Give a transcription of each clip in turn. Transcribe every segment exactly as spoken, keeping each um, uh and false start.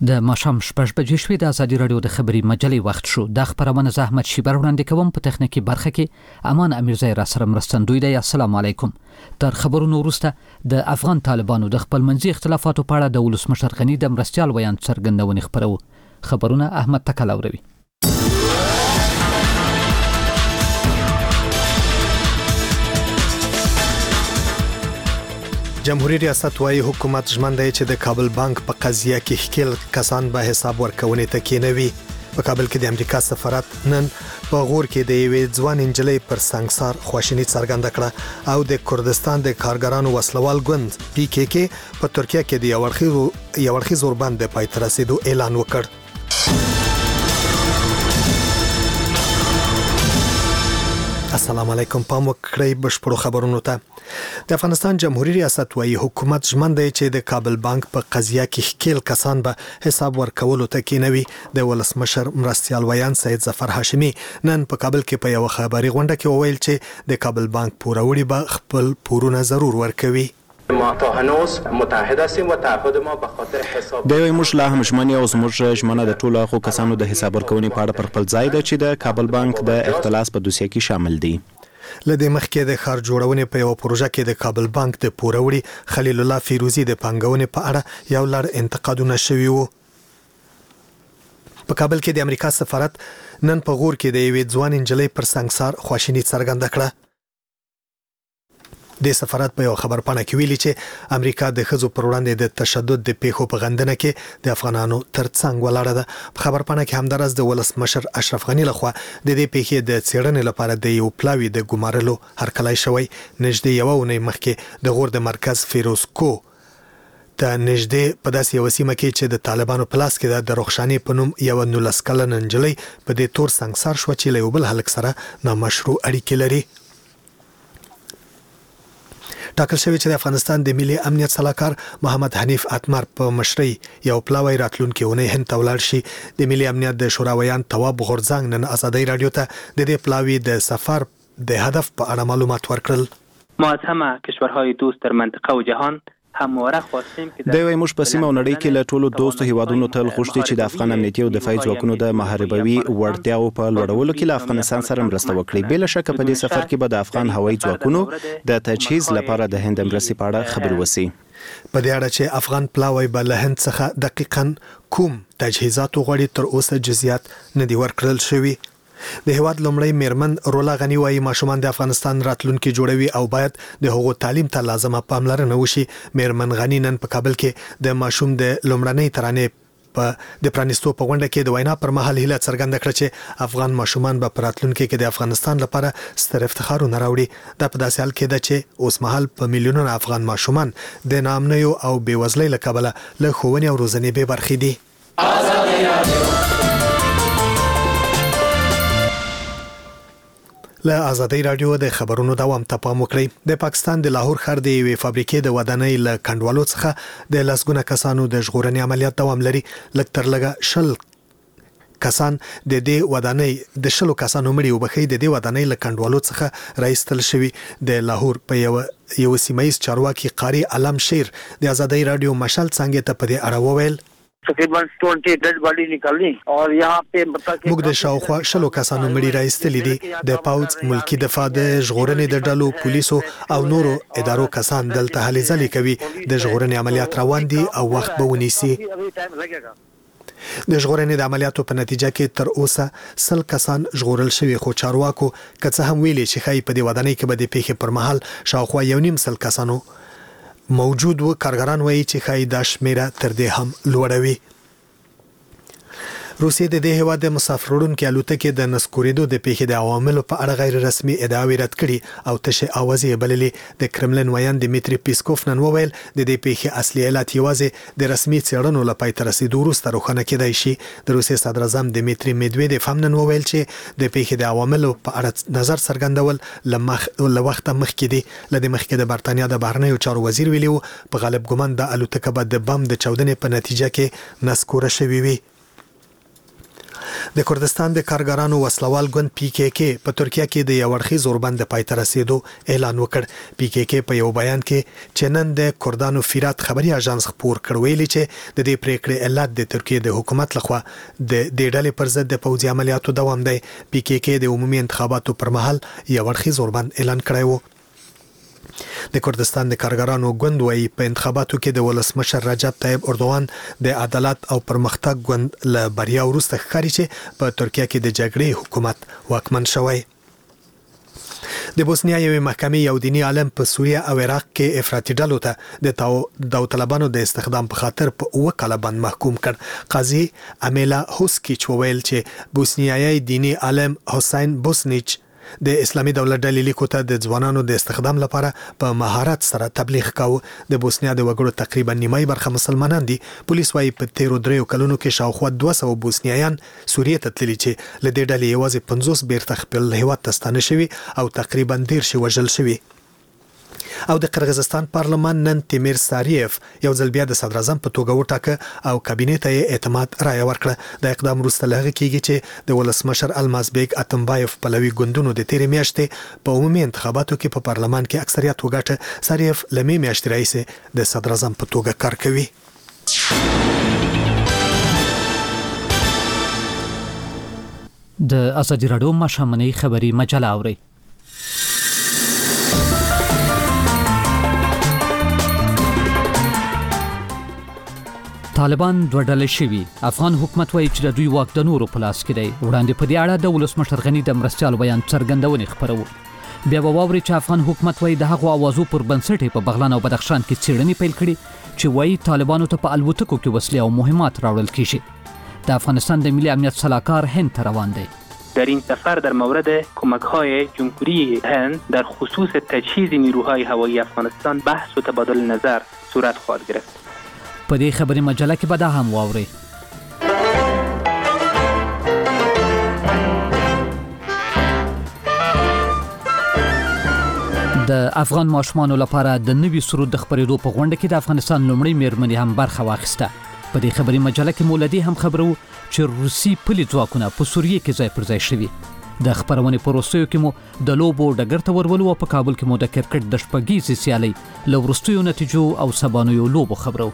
د ماښام شپږ بجې شوې. د ازادي راډیو د خبري مجلې وخت شو. د خبرونه زحمت شیبر وړاندې کوم. په تخنیکی برخه کې امان امیرزی را سره مرستندوی دی. السلام علیکم. تر خبرونو وروسته د افغان طالبانو د خپل منځي اختلافاتو په اړه د ولسمشر غنی د مرستيال بیان څرګندونې خبرو. خبرونه احمد تکلاوروي. جمهوریت ریاست وايي حکومت ژمن دی چې د کابل بانک په قضیه کې ښکیل کسان به حساب ورکونې ته کېنوي. په کابل کې د امریکا سفارت نن په غور کې د یوې ځوان انجلۍ پر سنگسار خواشینی څرګنده کړه او د کردستان د کارګرانو وسلوال ګوند پی کې کې په ترکیه کې د یوړخي یوړخي زوربند د پای تر رسیدو اعلان وکړ. السلام علیکم. پام وکړئ بشپړو خبرونو ته. د افغانستان جمهوریت ریاست وايي حکومت ژمن دی چې د کابل بانک په قضیه کې ښکیل کسان به حساب ورکولو ته کېنوي. د ولسمشر مرستيال ویان سید ظفر هاشمي نن په کابل کې په یو خبري غونډه کې وویل چې د کابل بانک پوروړي به خپل پورونه ضرور ورکوي. ما تا هنوز متحد هستیم و تعهد ما به خاطر حساب دوی موږ لا هم ژمنه او زموږ ژمنه د ټولو خو کسانو د حساب ورکونې په اړه پر خپل ځای ده چې د کابل بانک د اختلاس په دوسیه کې شامل دي. لدې مخکې د خار جوړونې په یو پروژه کې د کابل بانک د پوروړي خلیل الله فیروزی د پنګونې په اړه یو لړ انتقادونه شوي وو. په کابل کې د امریکا سفارت نن په غور کې د یوې ځوان انجلۍ پر سنگسار خواشینی څرګنده کړه. د سفارت په یو خبرپاڼه کې ویلي چې امریکا د ښځو پر وړاندې د تشدد د پیښو په غندنه کې د افغانانو ترڅنګ ولاړه ده. په خبرپاڼه کې همدارس د ولسمشر اشرف غنی لخوا د دې پیښې د څېړنې لپاره د یو پلاوی د ګمارلو هرکلی شوی. نږدې یو ونې مخکې د غور د مرکز فیروزکو ته نږدې په داسې یو سیمه کې چې د طالبانو په لاس کې د رخشانی په نوم یو نولس کلنه نجلۍ په دې تور سنگسار شو چې له یو بل هلک سره نامشروع اړیکې لري. ټاکل شوی چې د افغانستان د ملي امنیت صلاحکار محمد حنیف اتمر په مشرۍ یو پلاوی راتلونکي ونې هند ته ولاړ شي. د ملي امنیت د شورا ویان تواب غورځنګ نن ازادي رادیو ته د دې پلاوی د سفر د هدف په اړه معلومات ورکړل. ما از همه کشورهای دوست در منطقه و جهان همواره خواستیم که دوی موږ په سیمه او نړۍ کې له ټولو دوستو هیوادونو تل غوښتي چې د افغان امنیتي او دفاعي ځواکونو د محاربوي وړتیاو په لوړولو کې له افغانستان سره مرسته وکړي. بل شک په دې سفر کې به د افغان هوایي ځواکونو د تجهیز لپاره د هند مرستې په اړه خبرې وسی. په دې اړه چې افغان پلاوی به له هند څخه دقیقاً کوم تجهیزات غوړي تر اوسه جزئیات نه دي ورکړل شوي. د هواد لومړی میرمن رولا غنی وايي ماشومان د افغانستان راتلونکي جوړوي او باید د هغو تعلیم ته لازمه پاملرنه وشي. میرمن غنی نن په کابل کې د ماشوم د لومړنۍ ترانې په د پرانیستو په غونډه کې د وینا پر مهال هیله څرګنده کړه چې افغان ماشومان به په راتلونکي کې د افغانستان لپاره ستر افتخارونه راوړي. دا په داسې حال کې ده چې اوس مهال په میلیونونو افغان ماشومان د ناامنیو او بېوزلۍ له کبله له ښوونې او روزنې بې برخې دي. ازادي رادیو له ازادي رادیو د خبرونو دوام ته پام وکړئ. د پاکستان د لاهور ښار د یوې فابریکې د ودانۍ له کنډوالو څخه د لسګونه کسانو د ژغورنې عملیات دوام لري. لږ تر لږه شل کسان د دې ودانۍ د شلو کسانو مړي وبخي د دې ودانۍ له کنډوالو څخه راایستل شوي. د لاهور په یو یو سیمایي چارواکي قاری علم شیر د ازادي رادیو مشال څنګه ته په دې اړه وویل. تقریباً बीस dead body निकाली और यहाँ पे موږ د شاوخوا شلو کسانو مړي راایستلي دي. د پاوځ ملکی دفاع د ژغورنې د ډلو پولیسو او نورو ادارو کسان دلته هلې ځلې کوي. د ژغورنې عملیات روان دي او وخت به ونیسي. د ژغورنې د عملیاتو په نتیجه کې تر اوسه سل کسان ژغورل شوي خو چارواکو که څه هم ویلي چې ښایي په دې ودانۍ کې به د پیښې پر مهال شاوخوا یو نیم سل کسانو موجود و. کارګران وایي چې ښایي دا شمیره تر دې هم لوړوي. روسیې د دې هیواد د مسافروړونکو الوتکې د نسکورېدو د پیښې د عواملو په اړه غیر رسمي ادعاوې رد کړي او تشه اوازې بللې. د کرملن ویان دمیتری پیسکوف نن وویل د دې پیښې اصلي علت یوازې د رسمي څېړنو له پای ته رسیدو وروسته روښانه کېدای شي. د روسیې صدر اعظم دمیتری میدویدف هم نن وویل چې د پیښې د عواملو په اړه نظر څرګندول لمخ له وخته مخکې دي. له دې مخکې د برتانیا د بهرنیو چارو وزیر ویلي و په غالب ګمان د الوتکه به د بم د چاودنې په نتیجه کې نسکوره شوې وي. د کردستان د کارګرانو وسلوال ګوند پی کې کې په ترکیه کې د یو اړخیز اوربند د پای ته رسیدو اعلان وکړ. پی کې کې په یو بیان کې چې نن د کردانو فیرات خبري اژانس خبر کړ ویلي چې د دې پریکړې علت د ترکیه د حکومت لخوا د دې ډلې پر ضد د پوځي عملیاتو دوام دی. پی کې کې د عمومي انتخاباتو پر مهال یو اړخیز اوربند اعلان کړی و. د کردستان د کارګرانو ګوند وايي په انتخاباتو کې د ولسمشر رجب طیب اردوغان د عدالت او پرمختګ ګوند له بریا وروسته ښکاري چې په ترکیه کې د جګړې حکومت واکمن شوی. د بوسنیا یوې محکمې یو دینی عالم په سوریه او عراق کې افراطي ډلو ته د داوطلبانو د استخدام په خاطر په اوه کاله باندې محکوم کړ. قاضي امیلا هوسکیچ وویل چې بوسنیایي دینی عالم حسین بوسنیچ د اسلامي دولت ډلې لیکو ته د ځوانانو د استخدام لپاره په مهارت سره تبلیغ کاوه. د بوسنیا د وګړو تقریبا نیمه برخه مسلمانان دي. پولیس وايي په تیرو دریو کلونو کې شاوخوا دوه سوه بوسنیایان سوریه ته تللي چې له دې ډلې یوازې پنځوس بیرته خپل هیواد ته ستانه شوي او تقریبا دېرش وژل شوي. او د قرغیزستان پارلمان نن تیمیر ساریف یو ځل بیا د صدر اعظم په توګه وټاکه او کابینې ته یې اعتماد رایه ورکړه. د اقدام وروسته له هغه کېږي چې د ولسمشر المازبیګ اتمبایف پلوي ګوندونو د تیرې میاشتې په عمومي انتخاباتو کې په پارلمان کې اکثریت وګاټه. ساریف له مې میاشتې راهیسې د صدر اعظم په توګه کار کوي. د ازادي راډیو ماښامنۍ خبري مجله اورئ. طالبان دوه ډلې شوي. افغان حکومت وایي چې د دوی واک د نورو په لاس کې دی. وړاندې په دې اړه د ولسمشر غني د مرستیال بیان څرګندونې خپرول. بیا به واورئ چې افغان حکومت وایي د هغو اوازو پر بنسټ په بغلان او بدخشان کې څېړنې پیل کړي چې وایي طالبانو ته په الوتکو کې وسلې او مهمات راوړل کیږي. د افغانستان د ملي امنیت سلاکار هند ته روان دی. در این سفر در مورد کمک‌های جمهوری هند در خصوص تجهیز نیروهای هوایی افغانستان بحث و تبادل نظر صورت خواهد گرفت. په دې خبري مجله کې به دا هم واورئ. د افغان ماشومانو لپاره د نوي سرود د خبرېدو په غونډه کې د افغانستان لومړی میرمنې هم برخه واخیسته. په دې خبري مجله کې مولدي هم خبرو چې روسي پلي ځواکونه په سوریه کې ځای پر ځای شوي. د خبرونې په وروستیو کې مو د لوبو ډګر ته ورولو او په کابل کې مو د کرکټ د شپږیزې سیالۍ له وروستیو نتیجو او سبانیو لوبو خبرو.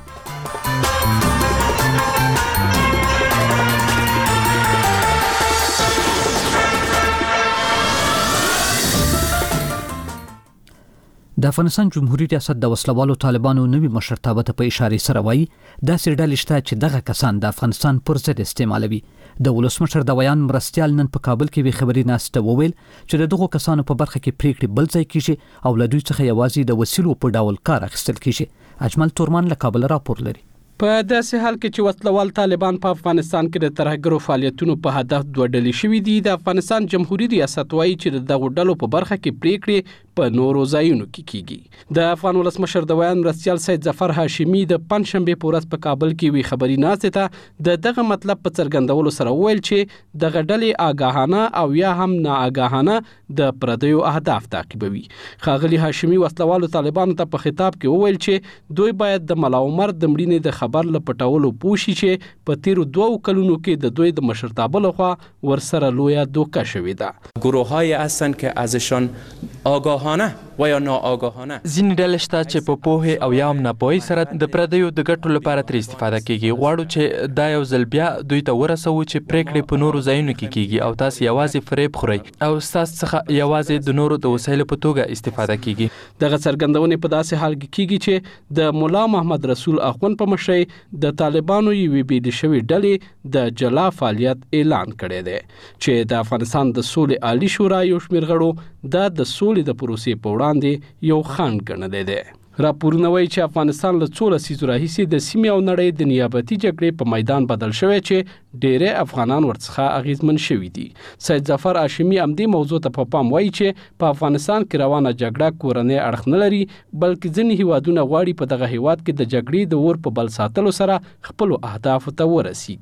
د افغانستان جمهوریت ریاست د وسلوالو طالبانو نوي مشرتابه ته په اشاره سره وایي داسې ډلې شته چې دغه کسان د افغانستان پر ضد استعمالوي. د ولسمشر د ویان مرستیال نن په کابل کې وی خبري ناسته وویل چې د دغو کسانو په برخه کې پریکړې بل ځای کیږي او له دوی څخه یوازې د وسیلو په ډول کار اخیستل کیږي. اجمل تورمان له کابل راپور لري. په داسې حال کې چې وسلوال طالبان په افغانستان کې د ترهګرو فعالیتونو په هدف دوه ډلې شوي دي. د افغانستان جمهوریت ریاست وایي چې دغه ډلو په برخه کې پریکړې په نورو ځایونو کې کیږي. د افغان ولسمشر د ویان مرستیال سید ظفر هاشمي د پنځشنبه په ورځ په کابل کې وی خبري ناسته ته د دغه مطلب په څرګندولو سره ویل چې دغه ډلې آگاهانه او یا هم ناآگاهانه د پردیو اهداف تعقیبوي. ښاغلي هاشمي وسلوالو طالبانو ته په خطاب کې وویل چې دوی باید د ملا عمر د مړینې د خبر لپټولو پوښي چې په تیرو دوو کلونو کې د دوی د مشرتابه لخوا ورسره لویه دوکه شوې ده. گروه‌های هستند که ازشان آگاهانه و یا ناآگاهانه ځینې ډلې شته چې په پوهې او یا هم ناپوهۍ سره د پردیو د ګټو لپاره ترې استفاده کیږي. غواړو چې دا یو ځل بیا دوی ته ورسوو چې پریکړې په نورو ځایونو کې کیږي او تاسو یوازې فریب خورئ او تاسو څخه یوازې د نورو د وسایلو په توګه استفاده کیږي. دغه څرګندونې په داسې حال کې کیږي چې د مولا محمد رسول اخوند په مشرۍ د طالبانو یوې بیل شوې ډلې د جلا فعالیت اعلان کړی دی چې د افغانستان د سولې عالی شورا یو شمېر غړو دا د سولې د پروسې په وړاندې یو خنډ ګڼلی دی. راپورونه وایي چې افغانستان له څو لسیزو راهیسې د سیمې او نړۍ د نیابتي جګړې په میدان بدل شوی چې ډېری افغانان ورڅخه اغیزمن شوي دي. سید ظفر هاشمي همدې موضوع ته په پام وایي چې په افغانستان کې روانه جګړه کورنۍ اړخ نه لري بلکې ځینې هیوادونه غواړي په دغه هیواد کې د جګړې د اور په بل ساتلو سره خپلو اهدافو ته ورسیږي.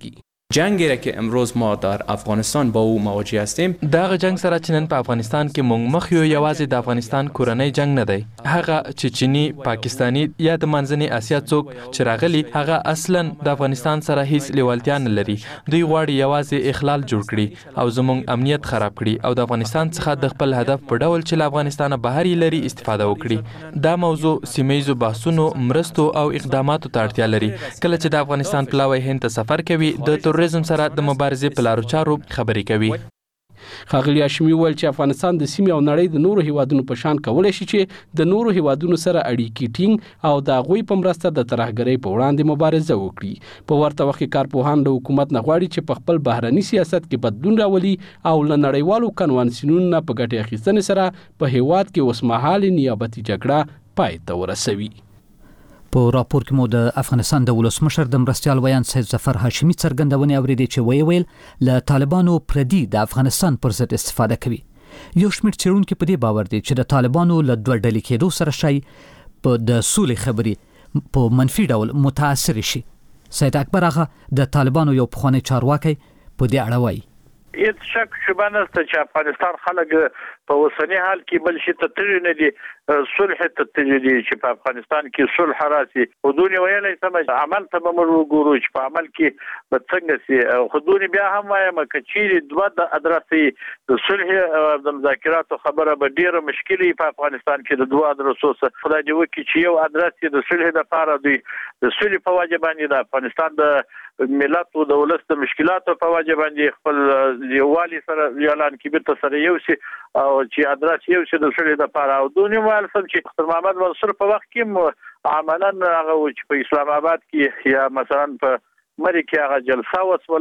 جنگی را که امروز ما در افغانستان با او مواجه هستیم دغه جنگ سره چې نن په افغانستان کې مونږ مخ یو یوازې د افغانستان کورنۍ جنگ نه دی. هغه چې چینی، پاکستانی یا د منځنۍ اسیا څوک چې راغلي هغه اصلا د افغانستان سره هیڅ لیوالتیا نه لري. دوی غواړي یوازې اخلال جوړ کړي او زموږ امنیت خراب کړي او د افغانستان څخه د خپل هدف په ډول چې له افغانستان بهر لري استفاده وکړي. دا موضوع سیمه‌ییزو بحثونو، مرستو او اقداماتو ته اړتیا لري. کله چې د افغانستان پلاوی هند ته سفر کوي د تروریزم سره د مبارزې په لارو چارو خبرې کوي. ښاغلي هاشمي وویل چې افغانستان د سیمې او نړۍ د نورو هیوادونو په شان کولی شي چې د نورو هیوادونو سره اړیکې ټینګ او د هغوی په مرسته د ترهګرۍ په وړاندې مبارزه وکړي. په ورته وخت کې کارپوهان له حکومت نه غواړي چې په خپل بهرني سیاست کې بدلون راولي او له نړیوالو کنوانسیونونو نه په ګټې اخیستنې سره په هیواد کې اوسمهالې نیابتي جګړه پای ته ورسوي. په راپور کې مو د افغانستان د ولسمشر د مرستیال ویان سید ظفر هاشمي څرګندونې اوریدې چې ویې ویل له طالبانو پردي د افغانستان پر ضد استفاده کوي. یو شمېر څېړونکي په دې باور دي چې د طالبانو له دوه ډلې کېدو سره شي په د سولې خبرې په منفي ډول متاثر شي. سید اکبر آغا د طالبانو یو پخوانی چارواکی په دې اړه وایي. هیڅ شک شوبه نشته چې افغانستان خلک په اوسني حال کې بل شي ته تللی نه دي، صلح ته تللی دي چې په افغانستان کې صلح راسي. خودونی ویلی سمه عمل ته به موږ وګورو چې په عمل کې به څنګه سي. خودونی بیا هم وایم که چیرې دوه د ادرسې د صلح او د مذاکراتو خبره به ډېره مشکلي په افغانستان کې د دوه ادرسو څخه خدای دې وکړي چې یو ادرس د صلح لپاره دوی د صلح په وجه باندې د افغانستان د ملت او د ولس د مشکلاتو په وجه باندې خپل یووالي سره اعلان کې به سره یو شي او چې ادرس یو شي د صلح لپاره. او دونی مال سم چې ډاکټر محمد منصور په وخت کې عملاً هغه چې په اسلام آباد کې یا مثلا په مری کې هغه جلسه وسول.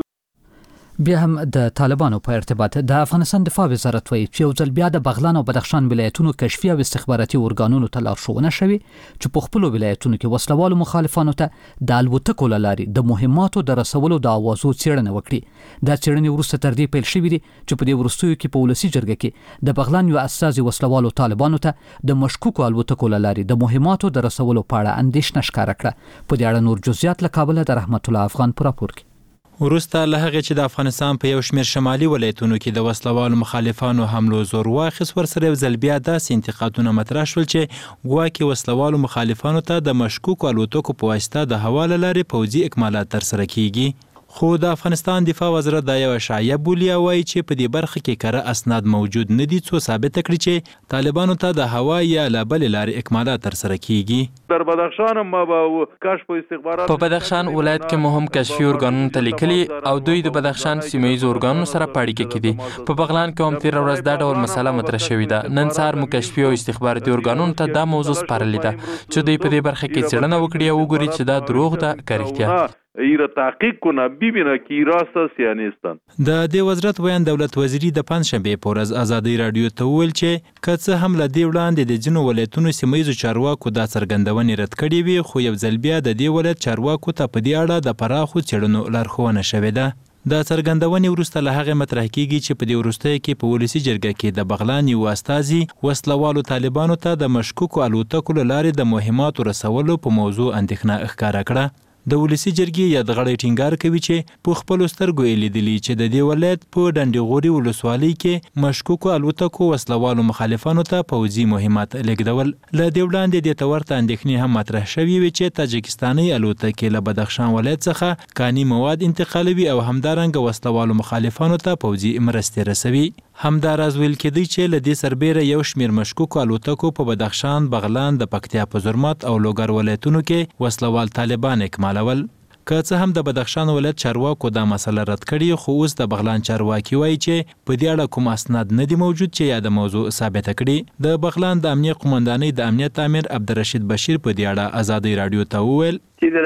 بیا هم د طالبانو په ارتباط د افغانستان دفاع وزارت وایي چې یو ځل بیا د بغلان او بدخشان ولایتونو کشفي او استخباراتي ارګانونو ته لارښوونه شوې چې په خپل ولایتونو کې وسلوالو مخالفانو ته د الوتکو له لارې د مهماتو د رسولو د اوازو څېړنه وکړي. دا څېړنې وروسته تر دې پیل شوې دي چې په دې وروستیو کې په ولسي جرګه کې د بغلان یو استازي وسلوالو طالبانو ته د مشکوکو الوتکو له لارې د مهماتو د رسولو په اړه اندېښنه ښکاره کړه. په دې اړه نور جزئیات له کابل د رحمت الله افغان په راپور کې. وروسته له هغې چې د افغانستان په یو شمېر شمالي ولایتونو کې د وسلوالو مخالفانو حملو زور واخیست، ورسره یو ځل بیا داسې انتقادونه مطرح شول چې ګواکې وسلوالو مخالفانو ته د مشکوکو الوتکو په واسطه د هوا له لارې پوځي اکمالات ترسره کیږي. خو د افغانستان دفاع وزارت دا یو اشاعیه بولي او وایي چې په دې برخه کې کره اسناد موجود نه دي څو ثابته کړي چې طالبانو ته د هوا یا له بلې لارې اکمالات ترسره کیږي. در بدخشان ما به کشف او استخبارات په بدخشان ولایت کې مهم کشفي ارګانونو ته لیکلي او دوی د بدخشان سیمه‌ییزو ارګانونو سره په اړیکه کې دي. په بغلان کې هم تېره ورځ دا ډول مسله مطرح شوې ده. نن سهار مو کشفي او استخباراتي ارګانونو ته دا موضوع سپارلې ده چې دوی په دې برخه کې څېړنه وکړي او وګوري چې دا دروغ ده که رښتیا. ایره تحقیق کنه ببینه که راست است یا نیستن. د دې وزارت ویان دولت وزیری د پنځشنبې په ورځ ازادي رادیو ته وویل چې که څه هم له دې وړاندې د ځینو ولایتونو سیمه‌ییزو چارواکو دا څرګندونې رد کړې وي، خو یو ځل بیا د دې ولایت چارواکو ته په دې اړه د پراخو څېړنو لارښوونه شوې ده. د څرګندونې وروسته له هغې مطرح کیږي چې په دې وروستیو کې په ولسي جرګه کې د بغلان یو استازي وسلوالو طالبانو ته د مشکوکو الوتکو له لارې د مهماتو رسولو په موضوع اندېښنه ښکاره کړه. د ولسي جرګې یادغړی ټینګار کوي چې په خپلو سترګو یې لیدلي چې د دې ولایت په ډنډیغوري ولسوالۍ کې مشکوکو الوتکو وسلوالو مخالفانو ته پوځي مهمات لیږدول. له دې وړاندې دې ته ورته اندېښنې هم مطرح شوې وې چې تاجکستاني الوتکې له بدخشان ولایت څخه کاني مواد انتقالوي او همدارنګه وسلوالو مخالفانو ته پوځي مرستې رسوي. همداراز ویل کېدی چې له دې سربیره یو شمېر مشکوکو الوتکو په بدخشان، بغلان، د پکتیا په زرمت او لوګر ولایتونو کې وسلوال طالبان اکمالول. که څه هم د بدخشان ولایت چارواکو دا مسله رد کړي، خو اوس د بغلان چارواکي وایي چې په دې اړه کوم اسناد نه دي موجود چې یا د موضوع ثابته کړي. د بغلان د امنیه قومندانۍ د امنیت امیر عبدالرشید بشیر په دې اړه ازادي رادیو ته وویل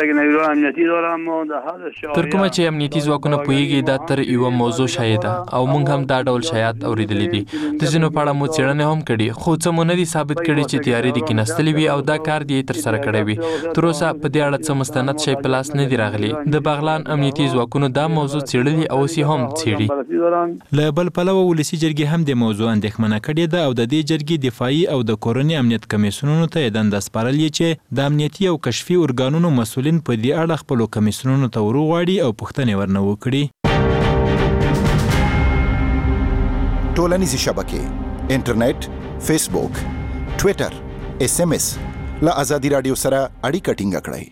تر کومه چې امنیتي ځواکونه پوهیږي دا تر یوه موضوع شایع ده او موږ هم دا ډول شایعات اورېدلي دي. د ځینو په اړه مو څېړنې هم کړي، خو څه مو نه دي ثابت کړي چې تیارې دې کېنستلې وي او دا کار دې ترسره کړی وي. تر اوسه په دې اړه څه مستند شی په لاس نه دي راغلي. د بغلان امنیتي ځواکونو دا موضوع څېړلي او اوس یې هم څېړي. له بل پلوه ولسي جرګې هم د موضوع اندېښمنه کړې ده او د دې جرګې دفاعي او د کورني امنیت کمیسیونونو ته یې دنده سپارلې چې د امنیتي او کشفي ارګانونو مسولین په دې اړه خپل کمیسیونونو ته ورغواړي او پوښتنې ورنه وکړي. ټولنیزې شبکې، انټرنیټ، فیسبوک، ټویټر، اس ام اس له آزادي رادیو سره اړیکه ټینګه کړئ.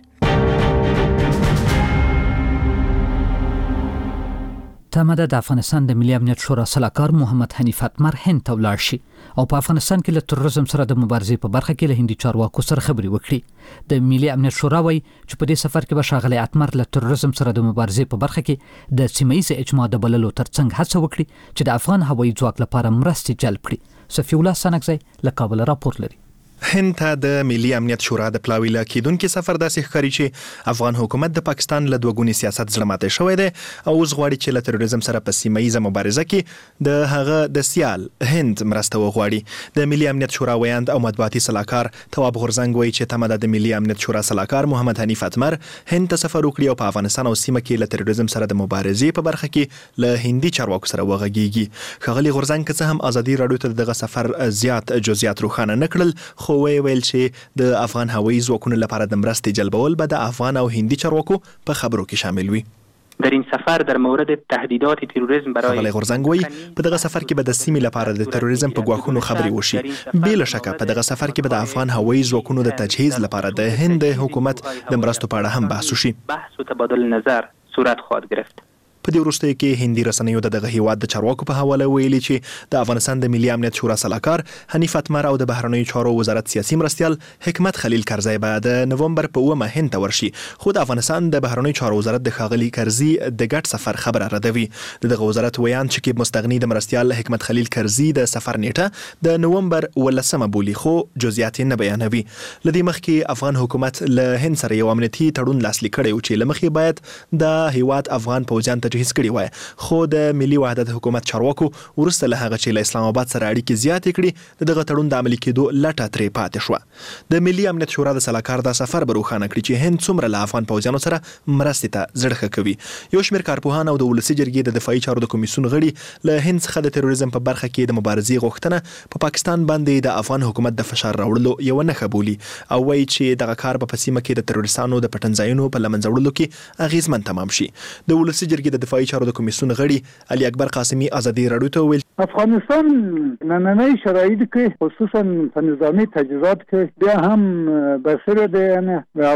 تمه ده د افغانستان د ملي امنیت شورا سلاکار محمد حنیف اتمر هند ته ولاړ شي او په افغانستان کې له تروریزم سره د مبارزې په برخه کې له هندي چارواکو سره خبرې وکړي. د ملي امنیت شورا وایي چې په دې سفر کې به ښاغلی اتمر له تروریزم سره د مبارزې په برخه کې د سیمه ییز اجماع د بللو ترڅنګ هڅه وکړي چې د افغان هوایي ځواک لپاره مرستې جلب کړي. صفی الله سنگزی له کابل راپور لري. هند ته د ملي امنیت شورا د پلاوی له کېدونکو سفر داسې ښکاري چې افغان حکومت د پاکستان له دوګوني سیاست زړه ماته شوی دی او اوس غواړي چې له تروریزم سره په سیمه ییزه مبارزه کې د هغه د سیال هند مرسته وغواړي. د ملي امنیت شورا ویاند او مطبوعاتي سلاکار تواب غورزنګ وایي چې تمه ده د ملي امنیت شورا سلاکار محمد حنیف اتمر هند ته سفر وکړي او په افغانستان او سیمه کې له تروریزم سره د مبارزې په برخه کې له هندي چارواکو سره وغږیږي. ښاغلي غورزنګ که څه هم ازادي راډیو ته دغه سفر زیات جزئیات روښانه نه کړل، خو ویل چې د افغان هوایي ځواکونو لپاره د مرستې جلبول به د افغان او هندي چارواکو په خبرو کې شامل وي. در این سفر در مورد تهدیدات تروریسم برای ښاغلی غورزنګ وایي په دغه سفر کې به د سیمې لپاره د تروریزم په ګواښونو خبرې وشي. بې له شکه په دغه سفر کې به د افغان هوایي ځواکونو د تجهیز لپاره د هند حکومت د مرستو په اړه هم بحث وشي. بحث و تبادل نظر صورت خواهد گرفت. په دې وروستیو کې هندي رسنیو د دغه هیواد د چارواکو په حواله ویلي چې د افغانستان د ملي امنیت شورا سلاکار حنیف اتمر او د بهرنیو چارو وزارت سیاسي مرستیال حکمت خلیل کرزی به د نومبر په اومه هند ته ورشي، خو د افغانستان د بهرنیو چارو وزارت د ښاغلي کرزي د ګډ سفر خبره ردوي. د دغه وزارت ویاند شکیب مستغني د مرستیال حکمت خلیل کرزي د سفر نیټه د نومبر ولسمه بولي، خو جزئیات نه بیانوي. لدې مخکې افغان حکومت له هند سره یو امنیتي تړون لاسلیک کړی و چې لمخې باید د هیواد افغان پوځیان تجهیز کړي وای، خو د ملي وحدت حکومت چارواکو وروسته له هغه چې له اسلام آباد سره اړیکې زیاتې کړي د دغه تړون د عملي کېدو لټه ترې پاتې شوه. د ملي امنیت شورا د سلاکار دا سفر به روښانه کړي چې هند څومره له افغان پوځیانو سره مرستې ته زړه ښه کوي. یو شمېر کارپوهان او د ولسي جرګې د دفاعي چارو د کمیسیون غړي له هند څخه د تروریزم په برخه کې د مبارزې غوښتنه په پا پاکستان باندې د افغان حکومت د فشار راوړلو یو نښه بولي او وایي چې دغه کار به په سیمه کې د تروریستانو د پټنځایونو په له منځه وړلو کې اغیزمن تمام شي. د ولسي جرګې د دفاعي چارو د کمیسیون غړي علي اکبر قاسمي ازادي راډیو ته ویل افغانستان نننۍ شرایط کې خصوصا په نظامی تجهیزات کې بیا هم بسره ده، یعنی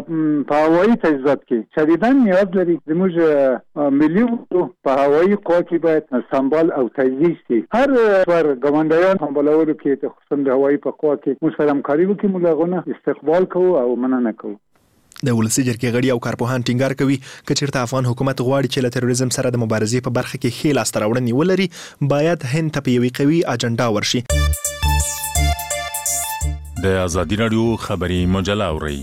په هوایي تجهیزات کې شدیداً نیاز لري. زموږ ملي په هوایي قوا کې باید سمبال او تجهیز شي. هر پر ګاونډیان سمبالولو کې خصوصا د هوایي په قوا کې موږ سره همکاري وکړو، موږ هغه استقبال کوو او مننه کوو. د ولسي جرګې غړي او کارپوهان ټینګار کوي که چېرته افغان حکومت غواړي چې له تروریزم سره د مبارزې په برخه کې ښې لاسته راوړنې ولري، باید هند ته په یوې قوي اجنډا ورشي. د ازادي راډیو خبري مجله اورئ.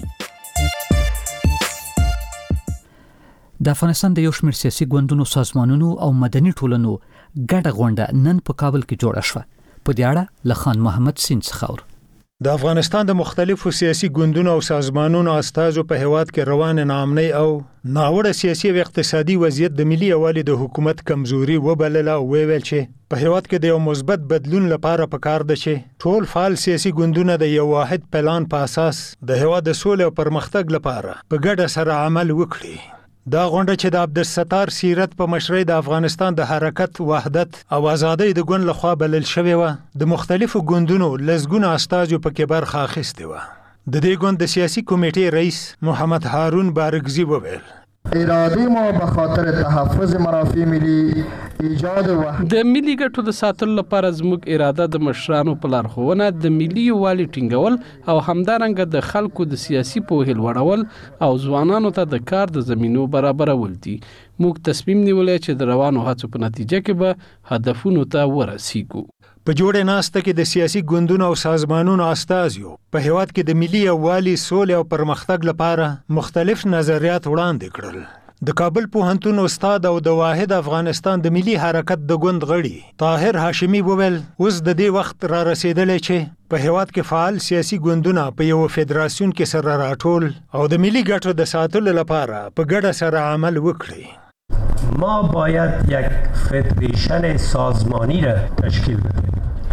د افغانستان د یو شمېر سیاسي ګوندونو، سازمانونو او مدني ټولنو ګډه غونډه نن په کابل کې جوړه شوه. په دې اړه له خان محمد سین څخه اورو. د افغانستان د مختلفو سیاسي ګوندونو او سازمانونو استازو په هیواد کې روان ناامنۍ او ناوړه سیاسي او اقتصادي وضعیت د ملي یووالي د حکومت کمزوري وبلله او ویل چې په هیواد کې د یو مثبت بدلون لپاره پکار ده چې ټول فعال سیاسي ګوندونه د یو واحد پلان په اساس د هیواد د سولې او پرمختګ لپاره په ګډه سره عمل وکړي. دا غونډه چې د عبدالستار سیرت په مشرۍ د افغانستان د حرکت وحدت او ازادۍ د ګوند لخوا بلل شوې وه، د مختلفو ګوندونو لسګونه استازو پکې برخه اخیستې وه. د دې ګوند د سیاسي کمیټې رئیس محمد هارون بارګزي وویل اراده ما به خاطر تحفظ منافع ملی ایجاد وحدت د ملي ګټو د ساتلو لپاره زموږ اراده د مشرانو په لارښوونه د ملي یووالي ټینګول او همدارنګه د خلکو د سیاسي پوهې لوړول او ځوانانو ته د کار د زمینو برابرول دي. موږ تصمیم نیولې چې د روانو هڅو په نتیجه کې به هدفونو ته ورسیږو. په جوړه ناسته کې د سیاسي ګوندونو او سازمانونو استازو په هیواد کې د ملي یووالي، سولې او پرمختګ لپاره مختلف نظریات وړاندې کړل. د کابل پوهنتون استاد او د واحد افغانستان د ملي حرکت د ګوند غړي طاهر هاشمي وویل اوس د دې وخت را رسیدلی چې په هیواد کې فعال سیاسي ګوندونه په یو فدراسیون کې سره راټول او د ملي ګټو د ساتلو لپاره په ګډه سره عمل وکړي. ما باید یک فدریشن سازمانی را تشکیل بدیم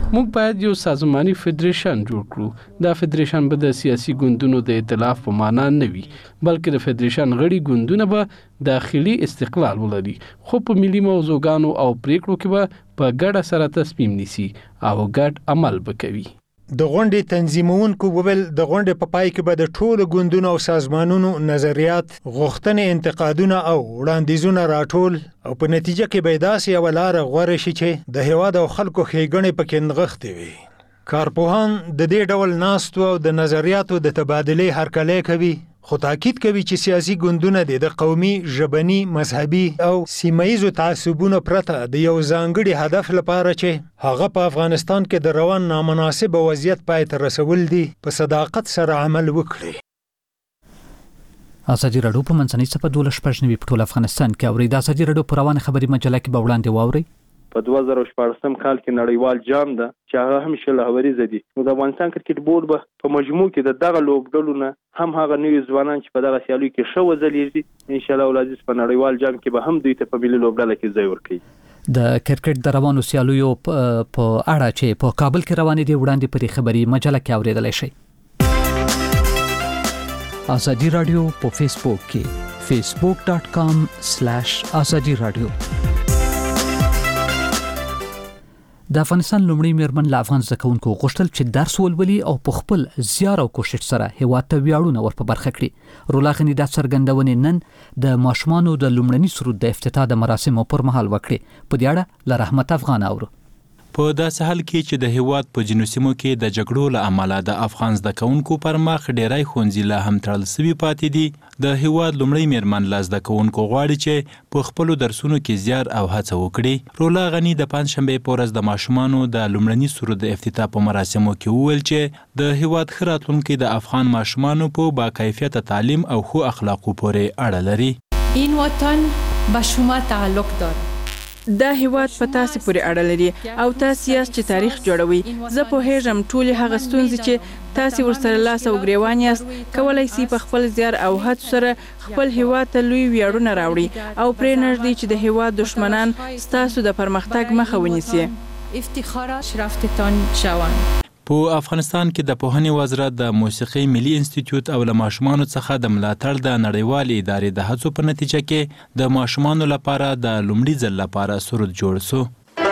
موږ باید یو سازماني فدریشن جوړ کړو. دا فدریشن به د سیاسي ګوندونو د ائتلاف په معنا نه وي، بلکې د فدریشن غړي ګوندونه به داخلي استقلال ولري، خو په ملي موضوعګانو او پریکړو کې به په ګډه سره تصمیم نیسي او ګډ عمل وکوي. د غونډې تنظیمونکو وویل د غونډې په پای کې به د ټولو ګوندونو او سازمانونو نظریات، غوښتنې، انتقادونه او وړاندیزونه راټول او په نتیجه کې به داسې یوه لاره غوره شي چې د هیواد او خلکو ښېګڼې پکې نغښتې وي. کارپوهان د دې ډول ناستو او د نظریاتو د تبادلې هرکلی کوي، خو تاکید کوي چې سیاسي ګوندونه د قومي، ژبني، مذهبي او سیمه‌ییزو تعصبونو پرته د یو ځانګړي هدف لپاره چې هغه په افغانستان کې د روان نامناسب وضعیت پای ته رسول دي په صداقت سره عمل وکړي. ازادي راډیو په منځنۍ صفحه دولس شپږ نوي په ټول افغانستان کې اوري. د ازادي راډیو په روانه خبري مجله کې به وړاندې واوري. په دوه زره شپږم کال کې نړیوال جام ده چې هغه هم شل هوریزه دي. نو د افغانستان کرکټ بورډ به په مجموع کې د دغه لوبډلو نه هم هغه نوي ځوانان چې په دغه سیالیو کې ښه وځلیږي ان شاء الله ولازم په نړیوال جام کې به هم دوی ته په ملي لوبډله کې ځای ورکړي. د کرکټ د روانو سیالیو په اړه چې په کابل کې روانې دي وړاندې پرې خبري مجله کې اوریدلای شئ. ازادي راډیو په فیسبوک کې facebook dot com slash azadi radio. د افغانستان لومړی میرمن له افغان زده کوونکو غوښتل چې درس ولولي او په خپل زیار او کوشش سره هیواد ته ویاړونه ور په برخه کړي. رولا غنی د څرګندونې نن د ماشومانو د لومړني سرود د افتتاح د مراسمو پر مهال وکړي. په دې اړه له رحمت افغان اورو. په داسې حال کې چې د هیواد په جنوب سیمو کې د جګړو له امله د افغان زده کوونکو پر مخ ډیری ښوونځي لا هم تړل شوي پاتې دي، د هیواد لومړی میرمن له زده کوونکو غواړي چې په خپلو درسونو کې زیار او هڅه وکړي. رولا غنی د پنجشنبې په ورځ د ماشومانو د لومړني سرود د افتتاح په مراسمو کې وویل چې د هیواد ښه راتلونکی د افغان ماشومانو په باکیفیته تعلیم او ښو اخلاقو پورې اړه لري. این وطن به شما تعلق دارد. دا هیواد په تاسو پورې اړه لري او تاسو یاست چې تاریخ جوړوي. زه پوهیږم ټولې هغه ستونزې چې تاسو ورسره لاس او ګریوان یاست کولای شي په خپل زیار او هڅو سره خپل هیواد ته لوی ویاړونه راوړي او پرې نږدې چې د هیواد دشمنان ستاسو د پرمختګ مخه ونیسي. افتخار شرفتتان شوند. په افغانستان کې د پوهنې وزارت د موسیقي ملي انسټیټیوټ او له ماشومانو څخه د ملاتړ د نړیوالې ادارې د هڅو په نتیجه کې د ماشومانو لپاره د لومړي ځل لپاره سرود جوړ شو.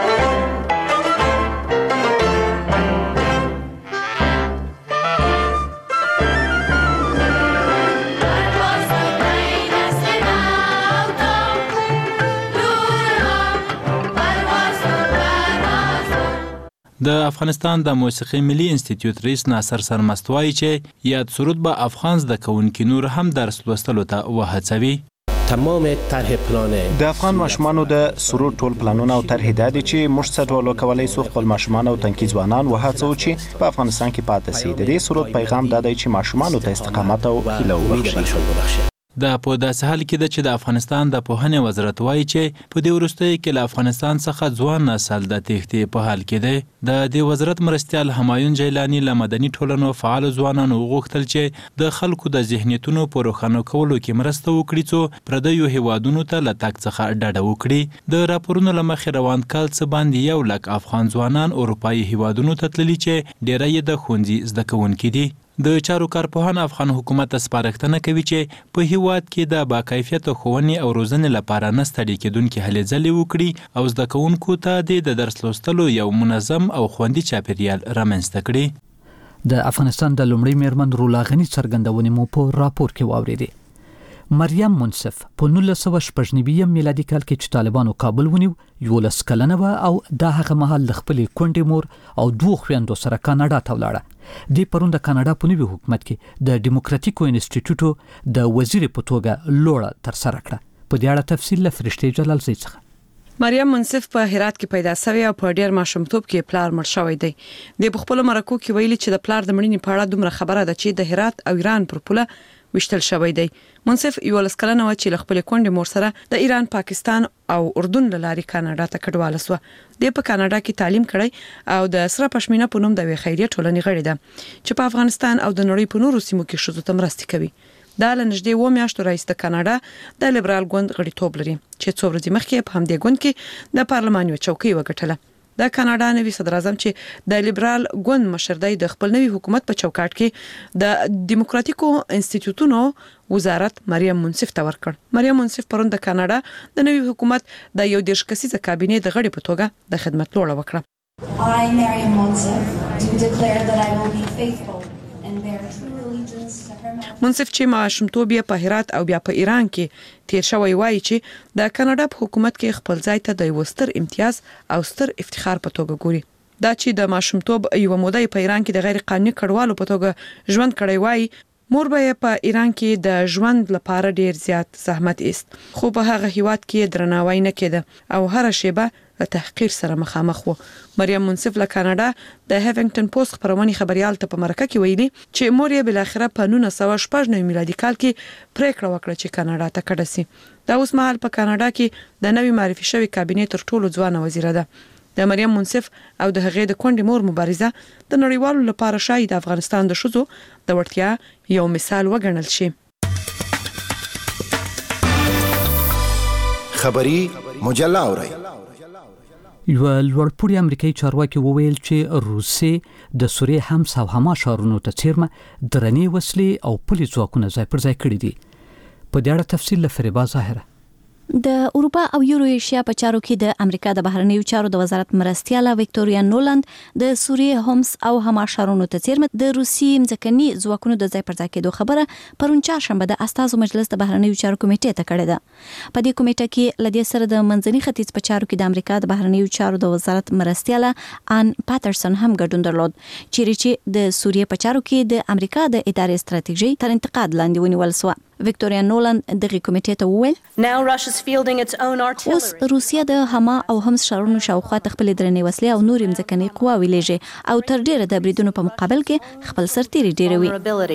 د افغانستان د موسیقي ملي انسټیټیوټ رئیس ناصر سرمست وایي چې یاد سرود به افغان زده کوونکي نور هم درس لوستلو ته وهڅوي. تمام طرح پلان د افغان ماشومانو د سرود ټول پلانونه او طرح دا دي چې موږ څه ډول کولای شو خپل ماشومان او تنکي ځوانان وهڅوو چې په افغانستان کې پاتې شي. د دې سرود پیغام دا دی چې ماشومانو ته استقامت او هیله وبخښي. دا په داسې حال کې ده چې د افغانستان د پوهنې وزارت وایي چې په دې وروستیو کې له افغانستان څخه ځوان نسل د تېښتې په حال کې دی. د دې وزارت مرستیال همایون جیلانی له مدني ټولنو فعالو ځوانانو وغوښتل چې د خلکو د ذهنیتونو په روښانه کولو کې مرسته وکړي څو پردیو هیوادونو ته له تګ څخه ډډه وکړي. د راپورونو له مخې روان کال څه باندې یو لک افغان ځوانان اروپایي هیوادونو ته تللي چې ډیری یې د ښوونځي زده کوونکي دي. د چارو کارپوهان افغان حکومت ته سپارښتنه کوي چې په هیواد کې د باکیفیته ښوونې او روزنې لپاره نه ستړي کېدونکي هلې ځلې وکړي او زده کوونکو ته د درس لوستلو یو منظم او خوندي چاپیریال رامنځته کړي. د افغانستان د لومړي میرمن رولا غنی څرګندونې مو په راپور کې واورېدې. مریم منصف په نولس سوه شپږ نوي میلادي کال کې چې طالبانو کابل ونیو یولس کلنه وه او دا هغه مهال د خپلې کونډې مور او دوو خویندو سره کاناډا ته ولاړه. دې پرون د کاناډا په نوي حکومت کې د ډیموکراتیکو انسټیټیوټو د وزیر په توګه لوړه ترسره کړه. په دې اړه تفصیل له فرشتې جلالزی څخه. مریم منصف په هرات کې پیدا شوې او په ډیر ماشومتوب کې پلار مړ شوی دی. د خپل مرکو کې ویلي چې د پلار د مړینې په اړه دومره خبره ده چې د هرات او ایران پر پوله وشتل شوی دی. منصف یولس کلنه و چې له خپل کونډې مور سره د ایران، پاکستان او اردن له لارې کاناډا ته کډواله سوه. د په کاناډا کې تعلیم کړی او د سره پښمینه په نوم د وی خیریه ټولنې غړې ده چې په افغانستان او د نړۍ په نورو سیمو کې ښځو ته مرستې کوي. دا له نږدې اوه میاشتو راهیسې د کاناډا د لیبرال ګوند غړیتوب لري چې څو ورځې مخکې په همدې ګوند کې د پارلمان یوه چوکۍ وګټله. د کاناډا نوي صدر اعظم چې د لیبرال ګوند مشر دی د خپل نوي حکومت په چوکاټ کې د دیموکراتیکو انسټیټیوټونو وزارت مریم منصف ته ورکړ. مریم منصف پرون د کاناډا د نوي حکومت د یو دیرش کسیزه کابینې د غړي په توګه د خدمت لوړه وکړه. I, Mariam Monsef, do declare that I will be faithful and bear true allegiance to her majesty. منصف چې ماشومتوب یې په هرات او بیا په ایران کې تیر شوی وایي چې د کاناډا په حکومت کې خپل ځای ته د یو ستر امتیاز او ستر افتخار په توګه ګوري. دا چې د ماشومتوب یو موده په ایران کې د غیر قانوني کډوالو په توګه ژوند کړی وایي، مور به په ایران کې د ژوند لپاره ډیر زیات زحمت ایست، خو په هغه هیواد کې درناوی نه کېده او هر شیبه له تحقیر سره مخامخ وو. مریم منصف له کاناډا د هیوینګټن پوسټ خبرونې خبريال ته په مرکه کې ویلي چې مور یې بل اخره په نولس سوه شپږ نوي میلادي کال کې پریکړه وکړه چې کاناډا ته کډه سي. دا اوس مهال په کاناډا کې د نوي معرفي شوی کابینې تر ټولو ځوانه وزیره ده. د مریم منصف او د هغې د کونډې مور مبارزه د نړیوالو لپاره شاید د افغانستان د ښځو د وړتیا یو مثال وګڼل شي. خبری مجله اورئ. یو لوړپوړی امریکایي چارواکي وویل چې روسیې د سوریې حمص او حما ښارونو ته څیرمه درنې وسلې او پولي ځواکونه ځای پر ځای کړي دي. په دې اړه تفصیل له فریبا ظاهره. د اروپا او یورو ایشیا په چارو کې د امریکا د بهرنیو چارو د وزارت مرستیاله وکټوریا نولند د سوریې هومس او حما ښارونو ته څیرمه د روسیې ځمکني ځواکونو د ځای پر ځای کېدو خبره پرون چهارشنبه د استازو مجلس د بهرنیو چارو کمیټې ته کړې ده. په دې کمیټه کې لدې سره د منځني ختیځ په چارو کې د امریکا د بهرنیو چارو د وزارت مرستیاله ان پاترسن هم ګډون درلود، چیرې چې د سوریې په چارو کې د امریکا د ادارې ستراتیژي تر انتقاد لاندې ونیول شو. وکټوریا نولند دغه کمیټې ته وویل اوس روسیا د حما او حمص ښارونو شاوخوا خپل درنې وسلې او نور ځمکني قواوې لېږي او تر ډیره د بریدونو په مقابل کې خپل سرتیري ډیروي.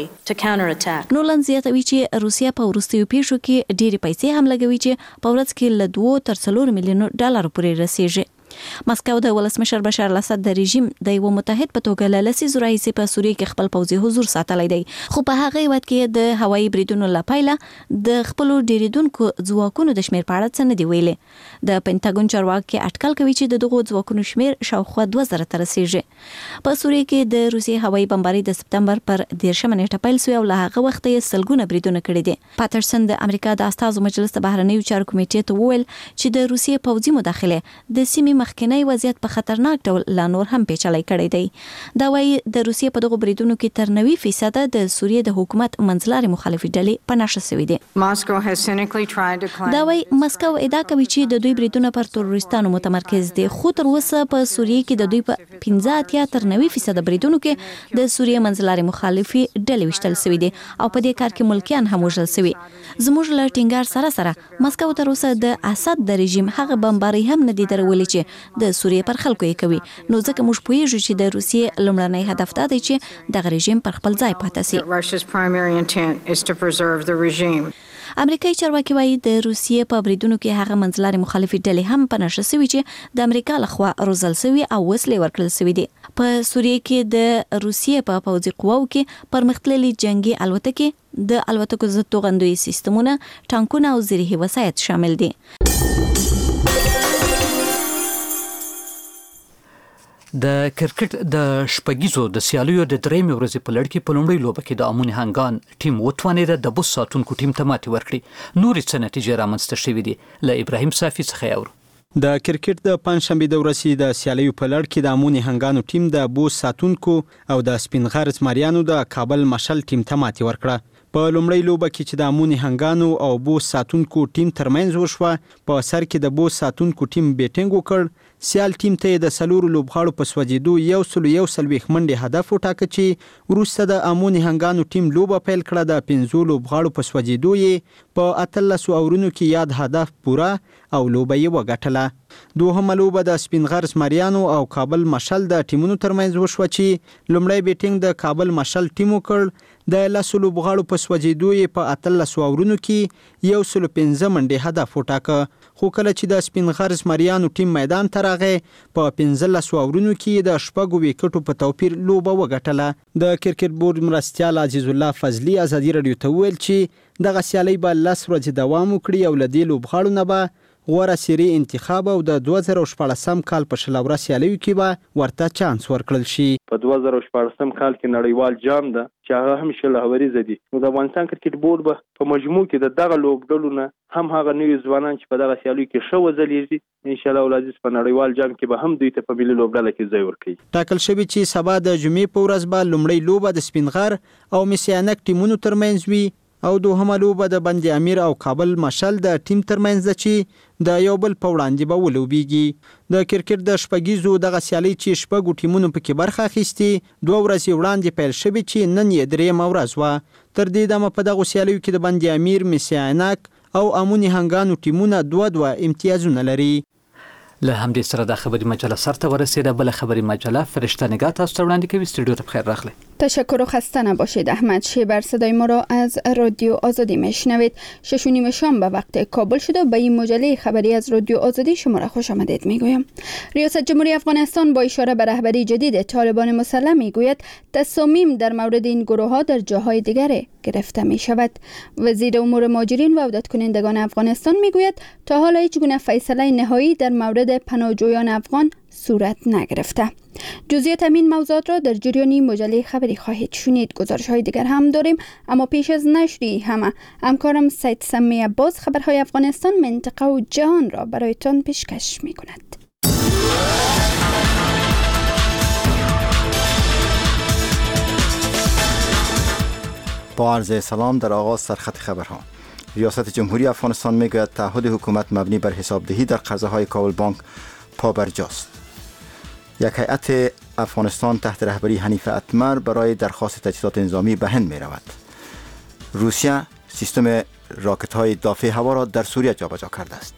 نولند زیاتوي چې روسیا په وروستیو پیښو کې ډېری پیسې هم لګوي چې په ورځ کې له دوه تر څلور میلیون ډالر پورې رسیږي. مسکو د ولسمشر بشار الاسد د رژیم د یو متحد په توګه له لسیزو راهیسې په سوریې کې خپل پوځي حضور ساتلی دی، خو په هغه وخت کې د هوایي بریدونو لپاره د خپل ډیریدونکو ځواکونو د شمیر په اړه څه نه دی ویلي. د پینټاګون چارواکي اټکل کوي چې د دغو ځواکونو شمیر شاوخوا دوه زره ته رسیږي. په سوریې کې د روسیې هوایي بمباري د سپتمبر پر دیرشمه نیټه پیل شوی او له هغه وخته یې سلګونه بریدونه کړي دي. پاترسن د امریکا د استازو مجلس د بهرنیو چارو کمیټې ته وویل چې د روسیې پوځي مداخله د سیمې مخکنی وضعیت په خطرناک ډول لا نور هم پیچلې کړی دی. دا وايي د روسیې په دغه بریدونو کې تر نوي فیصد د سوریې د حکومت منځلاري مخالفي ډلې په نشه شوې دي. دا وايي مسکو ادعا کوي چې د دوی بریدونه پر تروریستانو متمرکز دي، خو تر اوسه په سوریې کې د دوی په پنځه اتیا تر نوي فیصد بریدونو کې د سوریې منځلاري مخالفي ډلې وشتل شوې دي او په دې کار کې ملکیان هم وژل شوي. زموږ له ټینګار سره سره مسکو تر اوسه د اسد د رژیم هغه بمباري هم نه دي درولې چې د سوریې پر خلکو یې کوي، نو ځکه موږ پوهیږو چې د روسیې لومړنی هدف دا دی چې دغه رژیم پر خپل ځای پاتې شي. امریکایي چارواکي وایي د روسیې په بریدونو کې هغه منځلاري مخالفي ډلې هم په نشه شوي چې د امریکا لخوا روزل شوي او وسلې ورکړل شوي دي. په سوریې کې د روسیې په پوځي قواو کې پرمختللي جنگي الوتکې، د الوتکو ضد توغندوی سیستمونه، ټانکونه او زرهي وسایط شامل دي. د کرکټ د شپږیزو د سیالیو د درېمې ورځې په لړ کې په لومړۍ لوبه کې د امونی هنګان ټیم وتوانېده د بوس ساتونکو ټیم ته ماتې ورکړي. نورې څه نتیجې رامنځته شوې دي؟ له ابراهیم صافي څخه یې اورو. د کرکټ د پنځشنبې د ورځې د سیالیو په لړ کې د امونی هنګانو ټیم د بوس ساتونکو او د سپین غر زمریانو د کابل مشل ټیم ته ماتې ورکړه. په لومړۍ لوبه کې چې د امونی هنګانو او بوس ساتونکو ټیم ترمنځ وشوه، په سر کې د بوس ساتونکو ټیم بیټینګ وکړ. سیال ټیم ته د سلورو لوبغاړو په سوځېدو یو سل یو څلوېښت منډې هدف وټاکه چې وروسته د امونی هنګانو ټیم لوبه پیل کړه. د پنځو لوبغاړو په سوځېدو یې په اتلسو اورونو کې یاد هدف پوره او لوبه یې وګټله. دوهمه لوبه د سپین غر زمریانو او کابل مشل د ټیمونو ترمنځ وشوه چې لومړی بیټینګ د کابل مشل ټیم وکړ. د لسو لوبغاړو په سوځېدو یې په اتلسو اورونو کې یو سل پنځه منډې هدف وټاکه، خو کله چې د سپین غر زمریانو ټیم میدان ته راغی په پنځلسو اورونو کې د شپږو ویکټو په توپیر لوبه وګټله. د کرکټ بورډ مرستیال عزیز الله فضلي ازادي رادیو ته وویل چې دغه سیالۍ به لس ورځې دوام وکړي او له دې لوبغاړو نه به غوره سری انتخاب او د دوه زره شپږ کال په شلوره سیالیو کې به ورته چانس ورکړل شي. په دوه زره شپږ کال کې نړیوال جام ده چې هغه هم شل هوریزه دي. نو د افغانستان کرکټ بورډ به په مجموع کې د دغه لوبډلو نه هم هغه نوي ځوانان چې په دغه سیالیو کې ښه وځلیږي ان شاء الله ولادیس په نړیوال جام کې به هم دوی ته په ملي لوبډله کې ځای ورکړي. ټاکل شوی چې سبا د جمعې په ورځ به لومړی لوبه د سپینغر او مسیانک ټیمونو ترمنځ وي او دوهمه لوبه د بند امیر او کابل مشل د ټیم ترمنځ ده چې د یو بل په وړاندې به ولوبېږي. د کرکټ د شپږیزو دغه سیالۍ چې شپږو ټیمونو پکې برخه اخیستې دوه ورځې وړاندې پیل شوې چې نن یې درېیمه ورځ وه. تر دې دمه په دغو سیالیو کې د بند امیر، مسیانک او امونی هنګانو ټیمونه دوه دوه امتیازونه لري. له همدې سره د خبري مجله سرته ورسیده. بل خبري مجله فرشته نگاه تاسو ته وړاندې کوي. استودیو ته بخیر راغلی. تشکر و خسته نباشید. احمد شیبر صدای ما را از رادیو آزادی میشنوید. شش و نیم شام به وقت کابل شده. به این مجله خبری از رادیو آزادی شما را خوش آمدید میگویم. ریاست جمهوری افغانستان با اشاره به رهبری جدید طالبان مسلح میگوید تصامیم در مورد این گروه ها در جاهای دیگر گرفته می شود. وزیر امور مهاجرین و عودت کنندگان افغانستان میگوید تا حالا هیچ گونه فیصله نهایی در مورد پناهجویان افغان صورت نگرفته. جزئیات این موضوعات را در جریان مجله خبری خواهید شنید. گزارش های دیگر هم داریم اما پیش از نشری همه همکارم سید سمی عباس خبرهای افغانستان، منطقه و جهان را برایتان پیشکش می کند. با عرض سلام در آغاز سرخط خبرها. ریاست جمهوری افغانستان میگوید تعهد حکومت مبنی بر حسابدهی در قرضه های کابل بانک پابرجاست. یک هیئت افغانستان تحت رهبری حنیف اتمر برای درخواست تجهیزات نظامی به هند می رود. روسیه سیستم راکت های دافع هوا را در سوریه جابجا کرده است.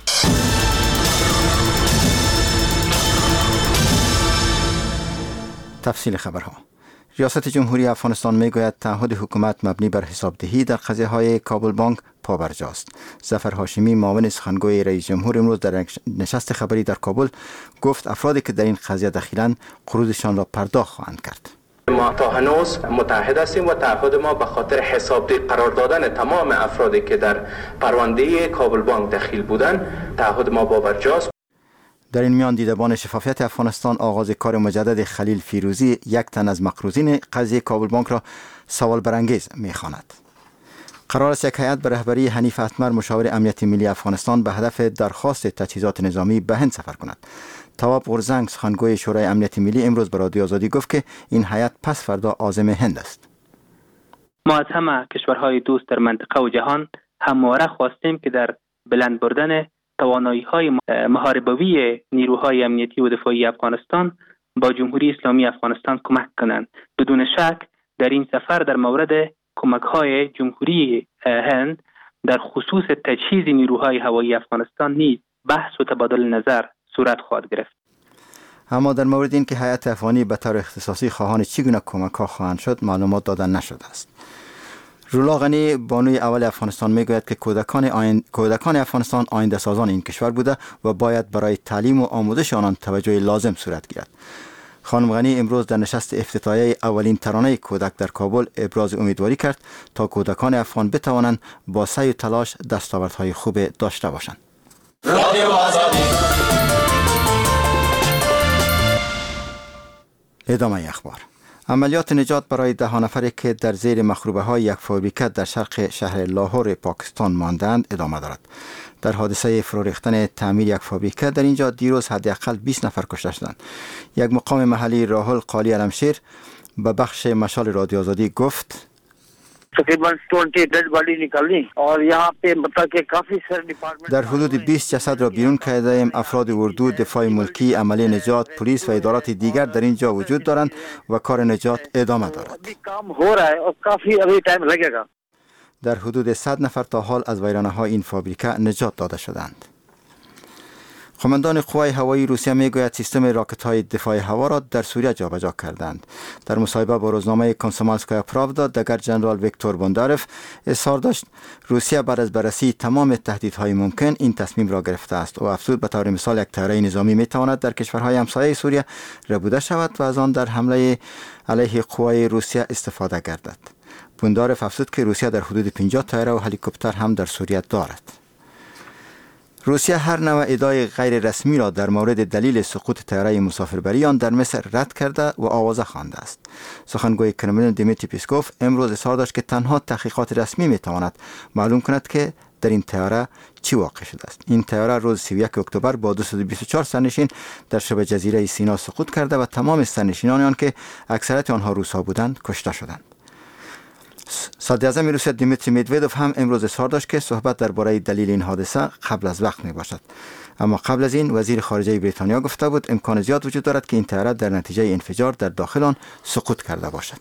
تفصیل خبرها. ریاست جمهوری افغانستان میگوید تعهد حکومت مبنی بر حسابدهی در قضیه های کابل بانک پابرجاست. ظفر هاشمی معاون سخنگوی رئیس جمهور امروز در نشست خبری در کابل گفت افرادی که در این قضیه دخیلند قروضشان را پرداخت خواهند کرد. ما تا هنوز متحد هستیم و تعهد ما به خاطر حسابدهی قرار دادن تمام افرادی که در پرونده کابل بانک دخیل بودند تعهد ما پابرجاست. در این میان دیدبان شفافیت افغانستان آغاز کار مجدد خلیل فیروزی یک تن از مقروضین قضیه کابل بانک را سوال برانگیز می‌خواند. قرار است یک هیئت به رهبری حنیف اتمر مشاور امنیت ملی افغانستان به هدف درخواست تجهیزات نظامی به هند سفر کند. تواب غورزنگ سخنگوی شورای امنیت ملی امروز به رادیو آزادی گفت که این هیئت پس فردا عازم هند است. ما از همه کشورهای دوست در منطقه و جهان همواره خواستیم که در بلند بردن توانایی‌های محاربوی نیروهای امنیتی و دفاعی افغانستان با جمهوری اسلامی افغانستان کمک کنند. بدون شک در این سفر در مورد کمک‌های جمهوری هند در خصوص تجهیز نیروهای هوایی افغانستان نیز بحث و تبادل نظر صورت خواهد گرفت. اما در مورد این که هیئت افغانی به طور اختصاصی خواهان چگونه کمک‌ها خواهند شد معلومات داده نشده است. رولا غنی بانوی اول افغانستان میگوید که کودکان آیند... کودکان افغانستان آینده سازان این کشور بوده و باید برای تعلیم و آموزش آنان توجه لازم صورت گیرد. خانم غنی امروز در نشست افتتاحیه اولین ترانه کودک در کابل ابراز امیدواری کرد تا کودکان افغان بتوانند با سعی و تلاش دستاوردهای خوب داشته باشند. ادامه اخبار. عملیات نجات برای ده نفری که در زیر مخروبه های یک فابریکه در شرق شهر لاهور پاکستان ماندند ادامه دارد. در حادثه فرو ریختن تعمیر یک فابریکه در اینجا دیروز حداقل بیست نفر کشته شدند. یک مقام محلی راهل قالی علمشیر به بخش مشال رادیو آزادی گفت تقریباً بیست ڈیڈ باڈی نکالی اور یہاں پہ مطلب کہ کافی سر ڈپارٹمنٹ در حدود بیست جسد را بیرون کرده ایم. افراد اردو، دفاع ملکی، عملی نجات، پلیس و ادارات دیگر در اینجا وجود دارند و کار نجات ادامه دارد. کام ہو رہا ہے اور کافی ابھی ٹائم لگے گا. در حدود صد نفر تا حال از ویرانه‌های این فابریکه نجات داده شدند. قماندان قوای هوایی روسیه میگوید سیستم راکت‌های دفاع هوا را در سوریه جابجا کردند. در مصاحبه با روزنامه کنسومالسکایا پراودا دگر جنرال ویکتور بونداروف اظهار داشت روسیه بعد از بررسی تمام تهدیدهای ممکن این تصمیم را گرفته است و افزود به طور مثال یک طیاره نظامی میتواند در کشورهای همسایه سوریه ربوده شود و از آن در حمله علیه قوای روسیه استفاده گردد. بونداروف افزود که روسیه در حدود پنجاه طیاره و هلیکوپتر هم در سوریه دارد. روسیه هر نوع ادعای غیر رسمی را در مورد دلیل سقوط طیاره مسافربری آن در مصر رد کرده و آوازه خوانده است. سخنگوی کرملین دیمیتری پیسکوف امروز اظهار داشت که تنها تحقیقات رسمی میتواند معلوم کند که در این طیاره چی واقع شده است. این طیاره روز سی و یک اکتبر با دویست و بیست و چهار سرنشین در شبه جزیره سینا سقوط کرده و تمام سرنشینان آن که اکثریت آنها روس‌ها بودند کشته شدند. صدر اعظم روسیه دیمیتری مدودوف هم امروز اظهار داشت که صحبت درباره دلیل این حادثه قبل از وقت می باشد. اما قبل از این وزیر خارجه بریتانیا گفته بود امکان زیاد وجود دارد که این طیاره در نتیجه انفجار در داخل آن سقوط کرده باشد.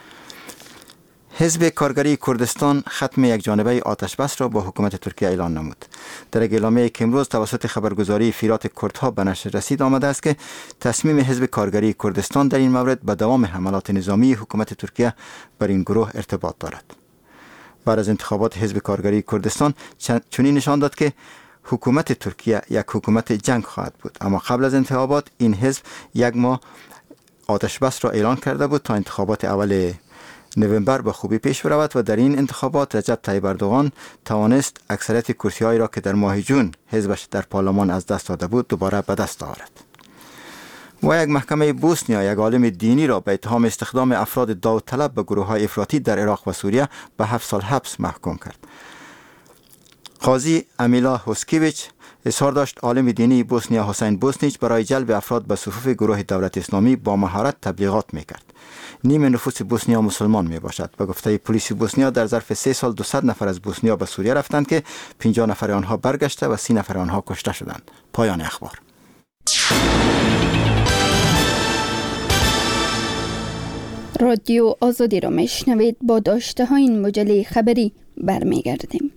حزب کارگری کردستان ختم یک جانبه آتش بس را با حکومت ترکیه اعلان نمود. در اعلامیه‌ای که امروز توسط خبرگزاری فیرات کردها به نشر رسید آمده است که تصمیم حزب کارگری کردستان در این مورد به دوام حملات نظامی حکومت ترکیه بر این گروه ارتباط دارد. بعد از انتخابات حزب کارگری کردستان چنین نشان داد که حکومت ترکیه یک حکومت جنگ خواهد بود، اما قبل از انتخابات این حزب یک ماه آتش بس را اعلان کرده بود تا انتخابات اول نوامبر به خوبی پیش برود و در این انتخابات رجب طیب اردوغان توانست اکثریت کرسی‌هایی را که در ماه جون حزبش در پارلمان از دست داده بود دوباره به دست آورد. و یک محکمه بوسنیا یک عالم دینی را به اتهام استخدام افراد داوطلب به گروه‌های افراطی در عراق و سوریه به هفت سال حبس محکوم کرد. قاضی امیلا هوسکیویچ اظهار داشت عالم دینی بوسنیا حسین بوسنیچ برای جلب افراد به صفوف گروه دولت اسلامی با مهارت تبلیغات میکرد. نیم نفوس بوسنیا مسلمان می باشد. به گفته پلیس بوسنیا در ظرف سه سال دویست نفر از بوسنیا به سوریه رفتند که پنجاه نفر آنها برگشته و سی نفر آنها کشته شدند. پایان اخبار. رادیو آزادی را میشنوید. با داشته های این مجله خبری برمیگردیم.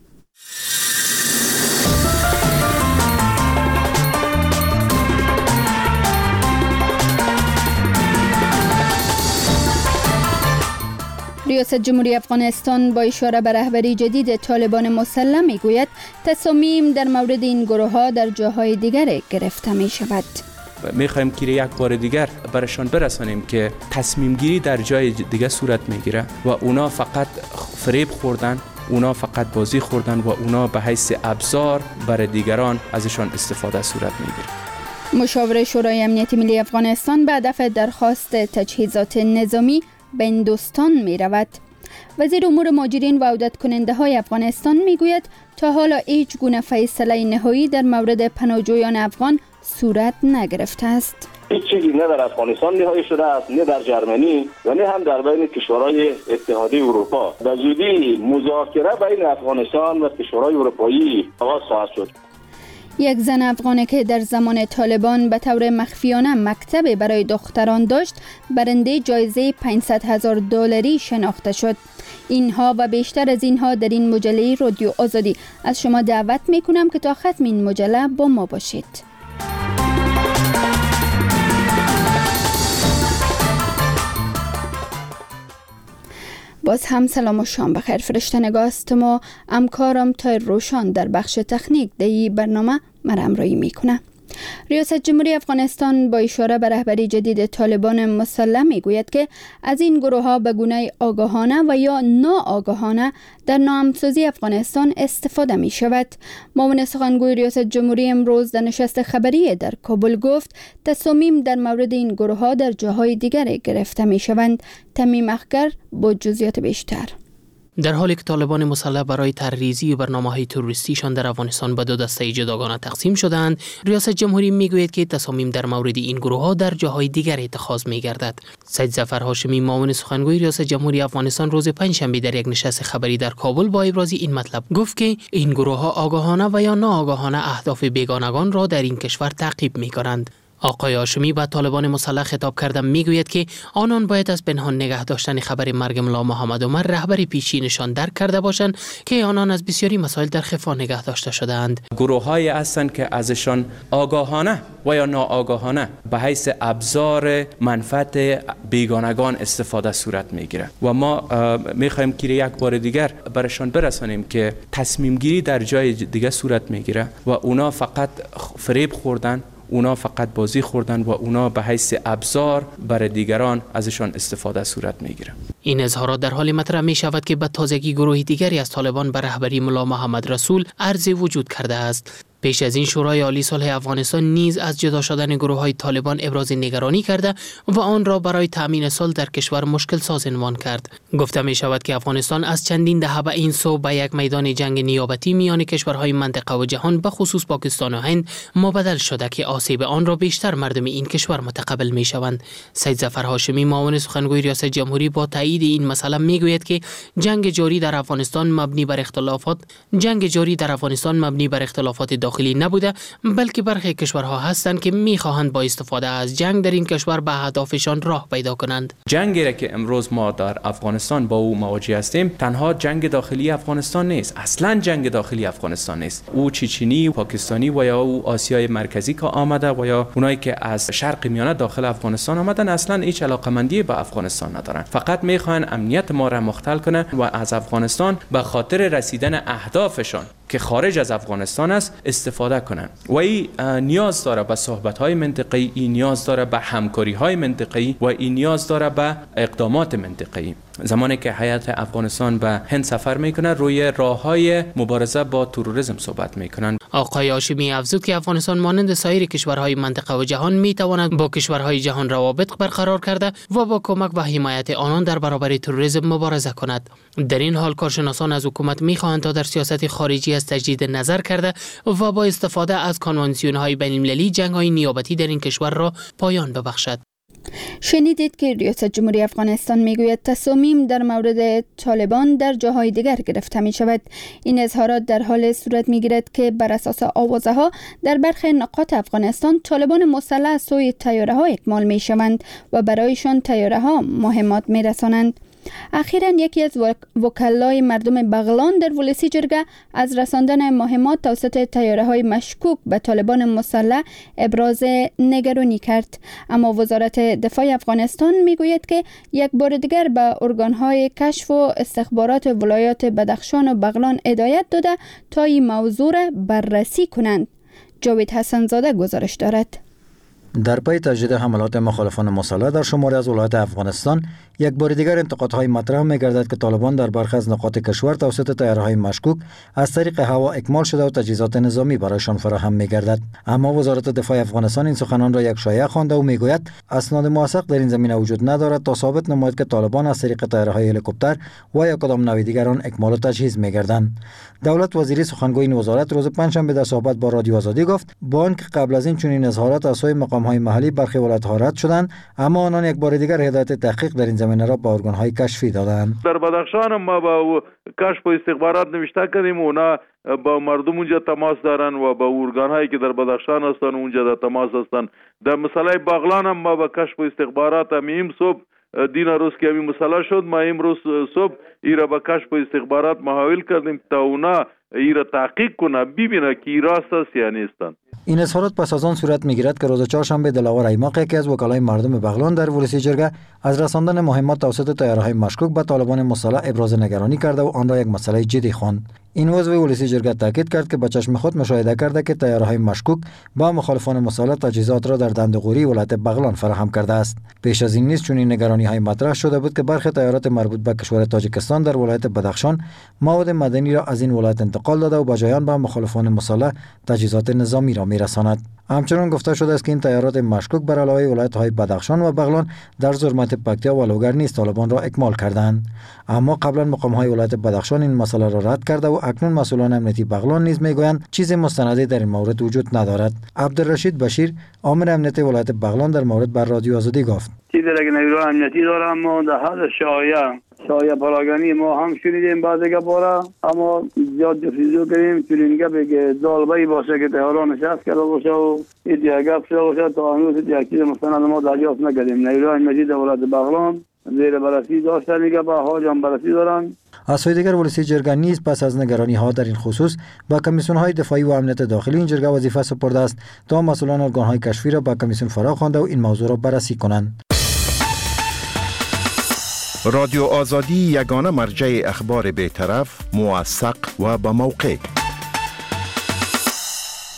ریاست جمهوری افغانستان با اشاره به رهبری جدید طالبان مسلح میگوید تصامیم در مورد این گروه ها در جاهای دیگر گرفته می شود. میخوایم که یک بار دیگر برشان برسانیم که تصمیم گیری در جای دیگر صورت میگیره و اونا فقط فریب خوردن، اونا فقط بازی خوردن و اونا به حیث ابزار برای دیگران ازشان استفاده صورت میگیره. مشاور شورای امنیت ملی افغانستان به هدف درخواست تجهیزات نظامی به هندوستان می رود. وزیر امور مهاجرین و عودت کننده های افغانستان می گوید تا حالا هیچ گونه فیصله نهایی در مورد پناهجویان افغان صورت نگرفته است. هیچ چیزی نه در افغانستان نهایی شده است، نه در جرمنی و نه هم در بین کشورهای اتحادیه اروپا. به زودی مذاکره بین افغانستان و کشورهای اروپایی آغاز خواهد شد. یک زن افغانی که در زمان طالبان به طور مخفیانه مکتب برای دختران داشت، برنده جایزه پانصد هزار دلاری شناخته شد. اینها و بیشتر از اینها در این مجله رادیو آزادی. از شما دعوت میکنم که تا ختم این مجله با ما باشید. باز هم سلام و شام بخیر. فرشته نگاست ما همکارم تا روشان در بخش تکنیک دی برنامه مرا همراهی میکنه. ریاست جمهوری افغانستان با اشاره به رهبری جدید طالبان مسلح میگوید که از این گروه ها به گونه آگاهانه و یا ناآگاهانه در ناامن‌سازی افغانستان استفاده می شود. معاون سخنگوی ریاست جمهوری امروز در نشست خبری در کابل گفت تصامیم در مورد این گروه ها در جاهای دیگر گرفته می شوند. تمیم اخگر با جزئیات بیشتر. در حالی که طالبان مسلح برای طرحریزی و برنامه‌های تروریستیشان در افغانستان به دو دسته جداگانه تقسیم شدند، ریاست جمهوری میگوید که تصامیم در مورد این گروه‌ها در جاهای دیگر اتخاذ می‌گردد. سید ظفر هاشمی معاون سخنگوی ریاست جمهوری افغانستان روز پنجشنبه در یک نشست خبری در کابل با ابراز این مطلب گفت که این گروه‌ها آگاهانه و یا ناآگاهانه اهداف بیگانگان را در این کشور تعقیب می‌کنند. آقای هاشمی با طالبان مسلح خطاب کرده میگوید که آنان باید از پنهان نگه داشتن خبر مرگ ملا محمد عمر رهبر پیشینشان درک کرده باشند که آنان از بسیاری مسائل در خفا نگه داشته شدند. گروه‌هایی هستند که ازشان آگاهانه و یا ناآگاهانه به حیث ابزار منفعت بیگانگان استفاده صورت میگیره و ما میخوایم که یک بار دیگر برشان برسانیم که تصمیم گیری در جای دیگه صورت میگیره و اونا فقط فریب خوردن، اونا فقط بازی خوردن و اونا به حیث ابزار برای دیگران ازشان استفاده صورت میگیره. این اظهارات در حال مطرح می شود که به تازگی گروه دیگری از طالبان به رهبری ملا محمد رسول عرض وجود کرده است. پیش از این شورای عالی صلح افغانستان نیز از جدا شدن گروه‌های طالبان ابراز نگرانی کرده و آن را برای تأمین صلح در کشور مشکل ساز عنوان کرد. گفته می شود که افغانستان از چندین دهه به این سو به یک میدان جنگ نیابتی میان کشورهای منطقه و جهان به خصوص پاکستان و هند مبدل شده که آسیب آن را بیشتر مردم این کشور متقبل می شوند. سید ظفر هاشمی معاون سخنگوی ریاست جمهوری با تایید این مسئله می گوید که جنگ جاری در افغانستان مبنی بر اختلافات جنگ جاری در افغانستان مبنی بر اختلافات داخلی نبوده، بلکه برخی کشورها هستند که می‌خواهند با استفاده از جنگ در این کشور به اهدافشان راه پیدا کنند. جنگی را که امروز ما در افغانستان با او مواجه هستیم تنها جنگ داخلی افغانستان نیست، اصلا جنگ داخلی افغانستان نیست. او چچنی و پاکستانی و یا او آسیای مرکزی که آمده و یا اونایی که از شرق میانه داخل افغانستان آمدن اصلا هیچ علاقمندی به افغانستان ندارن، فقط میخوان امنیت ما را مختل کنن و از افغانستان به خاطر رسیدن اهدافشان که خارج از افغانستان است استفاده کنن. و این نیاز داره به صحبت‌های منطقه‌ای، این نیاز داره به همکاری‌های منطقه‌ای و این نیاز داره به اقدامات منطقه‌ای. زمانی که هیئت افغانستان به هند سفر میکنه روی راه‌های مبارزه با تروریسم صحبت میکنن. آقای هاشمی افزود که افغانستان مانند سایر کشورهای منطقه و جهان میتواند با کشورهای جهان روابط برقرار کرده و با کمک و حمایت آنان در برابر تروریسم مبارزه کند. در این حال کارشناسان از حکومت میخواهند تا در سیاست خارجی از تجدید نظر کرده و با استفاده از کنوانسیون‌های بین‌المللی جنگ‌های نیابتی در این کشور را پایان ببخشد. شنیدید که ریاست جمهوری افغانستان میگوید تصامیم در مورد طالبان در جاهای دیگر گرفته می شود. این اظهارات در حال صورت می گیرد که بر اساس آوازه ها در برخی نقاط افغانستان طالبان مسلح سوی تیاره ها اکمال می شوند و برایشان تیاره ها مهمات می رسانند. اخیراً یکی از وکلای مردم بغلان در ولسی جرگه از رساندن مهمات توسط تیاره‌های مشکوک به طالبان مسلح ابراز نگرانی کرد، اما وزارت دفاع افغانستان میگوید که یک بار دیگر به ارگان‌های کشف و استخبارات ولایات بدخشان و بغلان هدایت داده تا این موضوع را بررسی کنند. جاوید حسن زاده گزارش دارد. در پی تجدید حملات مخالفان مسلح در شماری از ولایات افغانستان یک بار دیگر انتقادهای مطرح می‌گردد که طالبان در برخی از نقاط کشور توسط تیاره‌های مشکوک از طریق هوا اکمال شده و تجهیزات نظامی برایشان فراهم می‌گردد. اما وزارت دفاع افغانستان این سخنان را یک شایعه خوانده و میگوید اسناد موثق در این زمینه وجود ندارد تا ثابت نماید که طالبان از طریق تیاره‌های هلیکوپتر و یا کدام نوع دیگر آن اکمال و تجهیز می‌گردند. دولت وزیری سخنگوی این وزارت روز پنجشنبه در صحبت با رادیو آزادی گفت با آنکه قبل از این چنین اظهارات از سوی مقام‌های محلی برخی ولایت‌ها رد شدند، اما آنان یک بار دیگر هدایت تحقیق در این زمینه را به ارگان‌های کشفی دادند. در بدخشان ما با کشف و استخبارات نوشته کردیم، اونا با مردم اونجا تماس دارن و با ارگان‌هایی که در بدخشان هستن اونجا در تماس هستن. در مسئله بغلان هم ما با کشف و استخبارات هم صبح دین روز که همین مسئله شد، ما امروز صبح ایرا با کشف و استخبارات محاول کردیم تا اونا ایرا تحقیق کنه ببینه که راست است یا نیستن. این اظهارات پس از آن صورت میگیرد که روز چهارشنبه دلاور ایماق یکی از وکلای مردم بغلان در ولسی جرگه از رساندن مهمات توسط تیاره‌های مشکوک به طالبان مسلح ابراز نگرانی کرده و آن را یک مسئله جدی خواند. این عضو ولسی جرگه تاکید کرد که به چشم خود مشاهده کرده که تیاره‌های مشکوک با مخالفان مسلح تجهیزات را در دندقوری ولایت بغلان فراهم کرده است. پیش از این نیز چنین نگرانی‌های مطرح شده بود که برخی تیارات مربوط به کشور تاجیکستان در ولایت بدخشان مواد معدنی را از این ولایت انتقال داده و به جای آن به مخالفان مسلح تجهیزات نظامی را می‌رساند. همچنین گفته شده است که این تیارات مشکوک بر علاوه ولایت‌های بدخشان و بغلان در زرمت پکتیا و لوگر نیز طالبان را اکمال کردند. اما قبلا مقام‌های ولایت بدخشان این مسئله را رد کرده و اکنون مسئولان امنیتی بغلان نیز میگویند چیز مستندی در این مورد وجود ندارد. عبدالرشید بشیر امر امنیتی ولایت بغلان در مورد بر رادیو آزادی گفت: چیزی که نیروهای امنیتی دارم ما در حد شایعه شایعه پراگانی ما هم شنیدیم بعضی گپارا، اما زیاد جستجو کردیم چنین گپی که دالبایی باشه که تهران نشست کرده باشه و این دیگه گپ شده باشه تا هنوز یک چیز مستند ما دریافت نکردیم. نیروهای امنیتی در ولایت بغلان زیر بررسی داشتن میگه با حاج هم بررسی دارن. از سوی دیگر ولسی جرگه نیز پس از نگرانی ها در این خصوص با کمیسیون های دفاعی و امنیت داخلی این جرگه وظیفه سپرده است تا مسئولان ارگان های کشفی را با کمیسیون فرا خوانده و این موضوع را بررسی کنند. رادیو آزادی یگانه مرجع اخبار بی‌طرف، موثق و با موقع.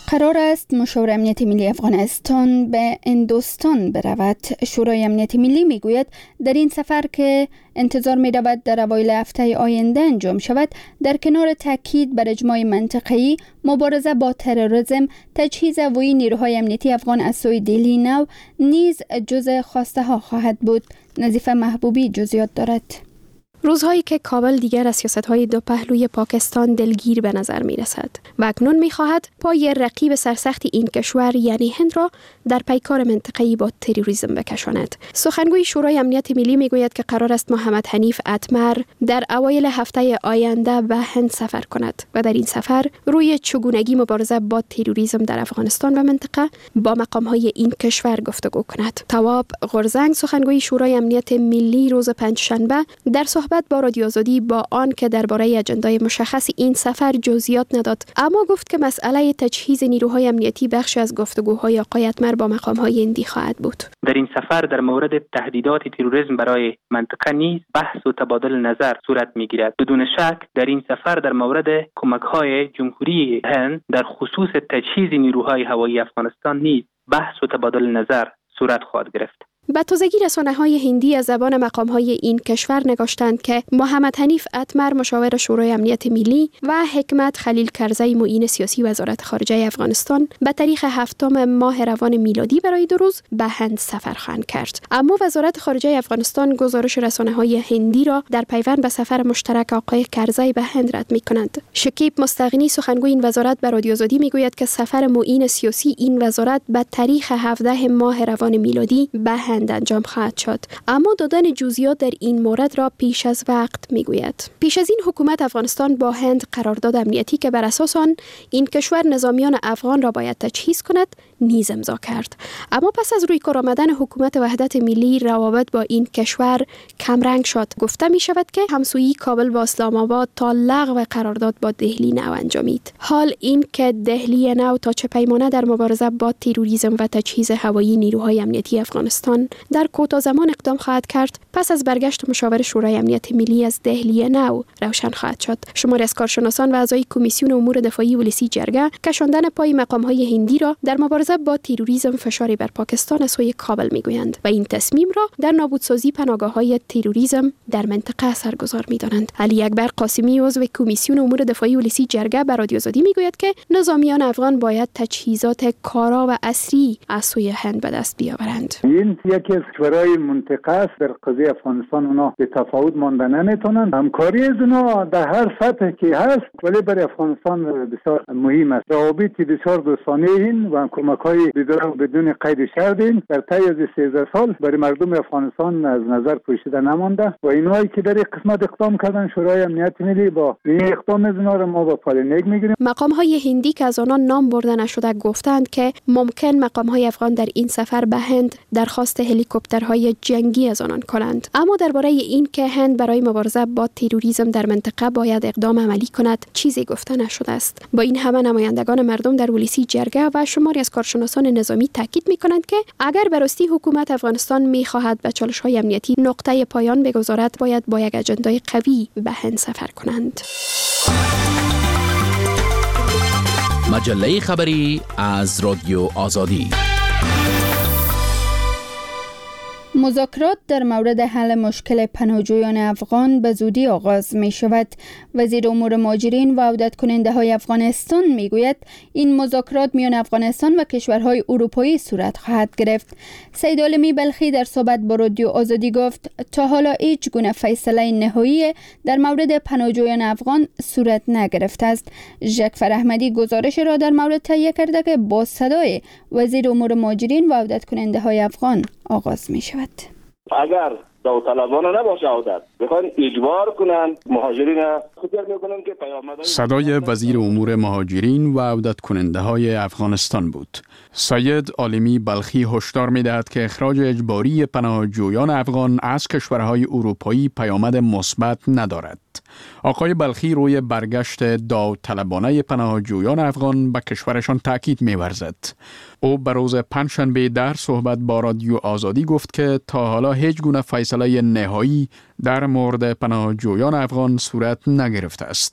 قرار است مشاور امنیت ملی افغانستان به هندوستان برود. شورای امنیت ملی میگوید در این سفر که انتظار می رود در اوایل هفته آینده انجام شود، در کنار تاکید بر اجماع منطقه‌ای، مبارزه با تروریسم، تجهیز هوایی نیروهای امنیتی افغان از سوی دهلی نو نیز جزء خواسته ها خواهد بود. نظیفه محبوبی جزئیات دارد. روزهایی که کابل دیگر از سیاست‌های دو پهلوی پاکستان دلگیر به نظر می‌رسد و اکنون می‌خواهد پای رقیب سرسخت این کشور یعنی هند را در پیکار منطقه‌ای با تروریسم بکشاند. سخنگوی شورای امنیت ملی می‌گوید که قرار است محمد حنیف اتمر در اوایل هفته آینده به هند سفر کند و در این سفر روی چگونگی مبارزه با تروریسم در افغانستان و منطقه با مقام‌های این کشور گفتگو کند. تواب غرزنگ سخنگوی شورای امنیت ملی روز پنجشنبه در بعد با رادیو آزادی با آن که درباره اجندای مشخص این سفر جزئیات نداد، اما گفت که مسئله تجهیز نیروهای امنیتی بخش از گفتگوهای آقای اتمر با مقام‌های هندی خواهد بود. در این سفر در مورد تهدیدات تروریسم برای منطقه نیز بحث و تبادل نظر صورت می‌گیرد. بدون شک در این سفر در مورد کمک‌های جمهوری هند در خصوص تجهیز نیروهای هوایی افغانستان نیز بحث و تبادل نظر صورت خواهد گرفت. به تازگی رسانه‌های هندی از زبان مقام‌های این کشور نگاشتند که محمد حنیف اتمر مشاور شورای امنیت ملی و حکمت خلیل کرزی معین سیاسی وزارت خارجه افغانستان به تاریخ هفتم ماه روان میلادی برای دو روز به هند سفر خواهند کرد. اما وزارت خارجه افغانستان گزارش رسانه‌های هندی را در پیوند به سفر مشترک آقای کرزی به هند رد می‌کند. شکیب مستغنی سخنگوی این وزارت به رادیو آزادی میگوید که سفر معین سیاسی این وزارت به تاریخ هفدهم ماه روان میلادی به هند انجام خواهد شد، اما دادن جزئیات در این مورد را پیش از وقت میگوید. پیش از این حکومت افغانستان با هند قرارداد امنیتی که بر اساس آن این کشور نظامیان افغان را باید تجهیز کند نیز امضا کرد، اما پس از روی کار آمدن حکومت وحدت ملی روابط با این کشور کمرنگ شد. گفته می شود که همسویی کابل با اسلام آباد تا لغو قرارداد با دهلی نو انجامید. حال این که دهلی نو تا چه پیمانه در مبارزه با تروریسم و تجهیز هوایی نیروهای امنیتی افغانستان در کوتاه زمان اقدام خواهد کرد پس از برگشت مشاور شورای امنیت ملی از دهلی نو روشن خواهد شد. شماری از کارشناسان و اعضای کمیسیون امور دفاعی ولسی جرگه کشاندن پای مقام‌های هندی را در مبارزه با تروریسم فشاری بر پاکستان از سوی کابل میگویند و این تصمیم را در نابودسازی پناهگاه‌های تروریسم در منطقه اثرگذار می‌دانند. علی اکبر قاسمی عضو کمیسیون امور دفاعی ولسی جرگه بر رادیو آزادی میگوید که نظامیان افغان باید تجهیزات کارا و عصری از سوی هند به دست بیاورند. این یکی از کشورهای منطقه است در قضیه افغانستان. اونا به تفاوت مانده نمیتونن. همکاری از اونا در هر سطح که هست ولی برای افغانستان بسیار مهم است. روابط بسیار دوستانه این و کمک‌های بدون بدون قید شرط این در طی از سیزده سال برای مردم افغانستان از نظر پوشیده نمانده و اینایی که در این قسمت اقدام کردن شورای امنیت ملی با این اقدام از اونا را ما با پالنگ میگیریم. مقام‌های هندی که از آنان نام برده نشده گفتند که ممکن مقام‌های افغان در این سفر به هند درخواست هلیکوپترهای جنگی از آنان کنند، اما درباره این که هند برای مبارزه با تروریسم در منطقه باید اقدام عملی کند چیزی گفته نشده است. با این همه نمایندگان مردم در ولسی جرگه و شماری از کارشناسان نظامی تاکید می‌کنند که اگر به راستی حکومت افغانستان می‌خواهد به چالش‌های امنیتی نقطه پایان بگذارد باید با یک اجندای قوی به هند سفر کنند. مجله خبری از رادیو آزادی. مذاکرات در مورد حل مشکل پناهجویان افغان به زودی آغاز می شود. وزیر امور مهاجرین و عودت کننده های افغانستان می گوید این مذاکرات میان افغانستان و کشورهای اروپایی صورت خواهد گرفت. سید عالمی بلخی در صحبت با رادیو آزادی گفت تا حالا هیچ گونه فیصله نهایی در مورد پناهجویان افغان صورت نگرفته است. ژکفر احمدی گزارش را در مورد تهیه کرده که با صدای وزیر امور مهاجرین و عودت کننده های افغان آغاز می شود. اگر داوطلبانه نباشه عودت بخوان اجبار کنن مهاجرین خودت میکنن که پیامدهای صدای وزیر امور مهاجرین و عودت کننده های افغانستان بود. سید عالمی بلخی هشدار می‌دهد که اخراج اجباری پناهجویان افغان از کشورهای اروپایی پیامد مثبت ندارد. آقای بلخی روی برگشت داوطلبانه پناهجویان افغان به کشورشان تاکید می‌ورزد. او به روز پنجشنبه در صحبت با رادیو آزادی گفت که تا حالا هیچ گونه فیصله نهایی در مورد پناهجویان افغان صورت نگرفته است.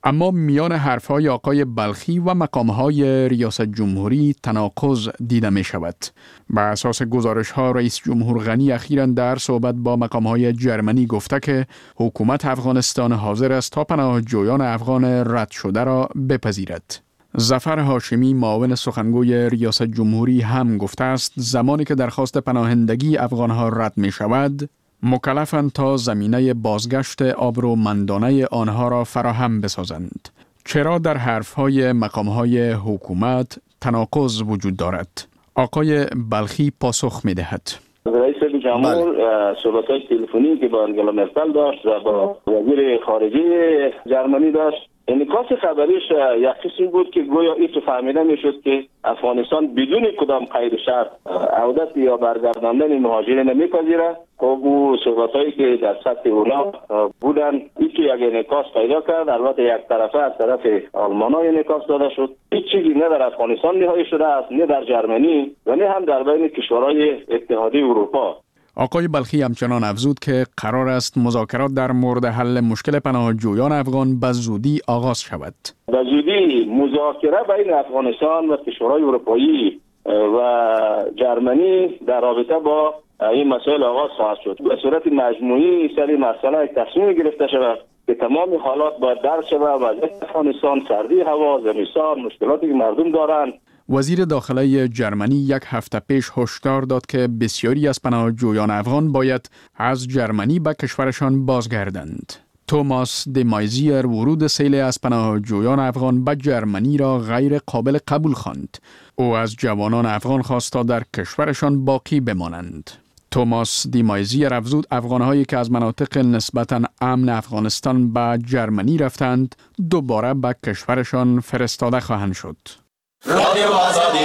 اما میان حرفهای آقای بلخی و مقامهای ریاست جمهوری تناقض دیده می شود. بر اساس گزارش ها رئیس جمهور غنی اخیراً در صحبت با مقامهای جرمنی گفته که حکومت افغانستان حاضر است تا پناهجویان افغان رد شده را بپذیرد. ظفر هاشمی معاون سخنگوی ریاست جمهوری هم گفته است زمانی که درخواست پناهندگی افغانها رد می شود مکلفند تا زمینه بازگشت آبرومندانه آنها را فراهم بسازند. چرا در حرفهای مقامهای حکومت تناقض وجود دارد؟ آقای بلخی پاسخ می دهد. رئیس جمهور صحبت‌های تلفنی که با انگلا مرکل داشت و با وزیر خارجه جرمنی داشت، انعکاس خبریش یک قسم بود که گویا این تو فهمیده میشد که افغانستان بدون کدام قید و شرط عودت یا برگرداندن مهاجرین نمیپذیره. خب او صحبت‌هایی که در سطح اونا بودن این که یک انعکاس پیدا کرد، البته یک طرفه از طرف آلمان‌ها انعکاس داده شد. هیچ چیزی نه در افغانستان نهایی شده است، نه در جرمنی و نه هم در بین کشورهای اتحادیه اروپا. آقای بلخی همچنان افزود که قرار است مذاکرات در مورد حل مشکل پناهجویان افغان به زودی آغاز شود. به زودی مذاکره بین افغانستان و کشورهای اروپایی و جرمنی در رابطه با این مسائل آغاز خواهد شد. به صورت مجموعی سری مسئله تصمیم گرفته شود که تمام حالات باید درک شود. وضعیت افغانستان، سردی هوا، زمستان، مشکلاتی که مردم دارند. وزیر داخله جرمنی یک هفته پیش هشدار داد که بسیاری از پناهجویان افغان باید از جرمنی به کشورشان بازگردند. توماس دی مایزیر ورود سیل از پناهجویان افغان به جرمنی را غیر قابل قبول خواند. او از جوانان افغان خواست تا در کشورشان باقی بمانند. توماس دی مایزیر افزود افغانهایی که از مناطق نسبتاً امن افغانستان به جرمنی رفتند دوباره به کشورشان فرستاده خواهند شد. رادیو آزادی.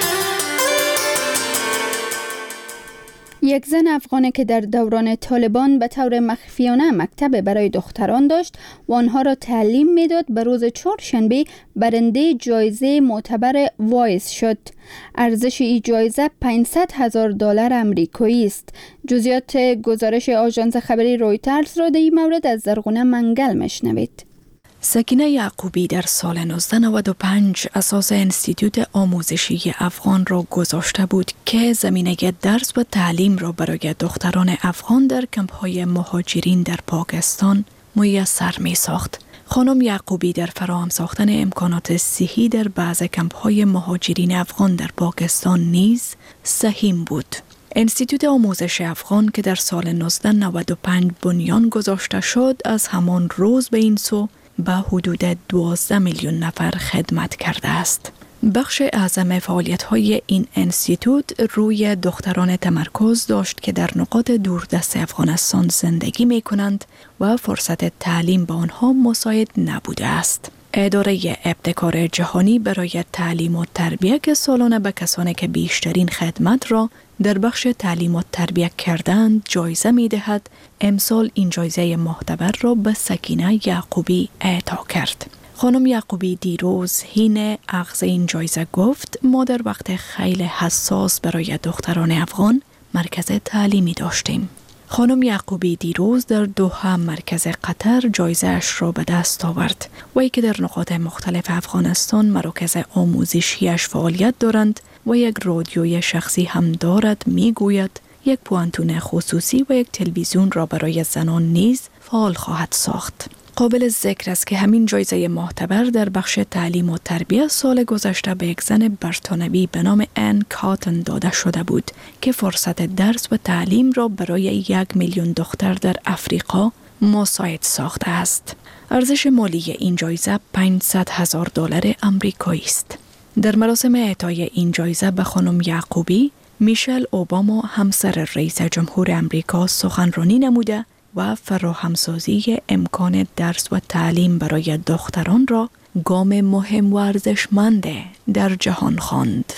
یک زن افغانی که در دوران طالبان به طور مخفیانه مکتب برای دختران داشت و آنها را تعلیم میداد، به روز چهارشنبه برنده جایزه معتبر وایس شد. ارزش این جایزه پانصد هزار دلار آمریکایی است. جزئیات گزارش آژانس خبری رویترز را در این مورد از زرغونه منگل میشنوید. سکینه یعقوبی در سال نوزده نود و پنج اساس انستیتوت آموزشی افغان را گذاشته بود که زمینه درس و تعلیم را برای دختران افغان در کمپ‌های مهاجرین در پاکستان میسر می ساخت. خانم یعقوبی در فراهم ساختن امکانات صحی در بعض کمپ‌های مهاجرین افغان در پاکستان نیز سهیم بود. انستیتوت آموزش افغان که در سال نوزده نود و پنج بنیان گذاشته شد، از همان روز به این سو به حدود دوازده میلیون نفر خدمت کرده است. بخش اعظم فعالیت‌های این انستیتوت روی دختران تمرکز داشت که در نقاط دوردست افغانستان زندگی می‌کنند و فرصت تعلیم با آنها مساعد نبوده است. اداره ابتکار جهانی برای تعلیم و تربیت که سالانه به کسانی که بیشترین خدمت را در بخش تعلیم و تربیت کردند جایزه می دهد. امسال این جایزه معتبر را به سکینه یعقوبی اعطا کرد. خانم یعقوبی دیروز حین اخذ این جایزه گفت ما در وقت خیلی حساس برای دختران افغان مرکز تعلیمی داشتیم. خانم یعقوبی دیروز در دوحه مرکز قطر جایزه اش را به دست آورد. وی که در نقاط مختلف افغانستان مراکز آموزشیش فعالیت دارند و یک رادیوی شخصی هم دارد، می گوید یک پوانتون خصوصی و یک تلویزیون را برای زنان نیز فعال خواهد ساخت. قابل ذکر است که همین جایزه معتبر در بخش تعلیم و تربیت سال گذشته به یک زن بریتانیایی به نام ان کاتن داده شده بود که فرصت درس و تعلیم را برای یک میلیون دختر در افریقا مساعد ساخته است. ارزش مالی این جایزه پانصد هزار دلار آمریکایی است. در مراسم اعطای این جایزه به خانم یعقوبی، میشل اوباما همسر رئیس جمهور آمریکا سخنرانی نموده و فراهمسازی امکان درس و تعلیم برای دختران را گام مهم و ارزشمند در جهان خواند.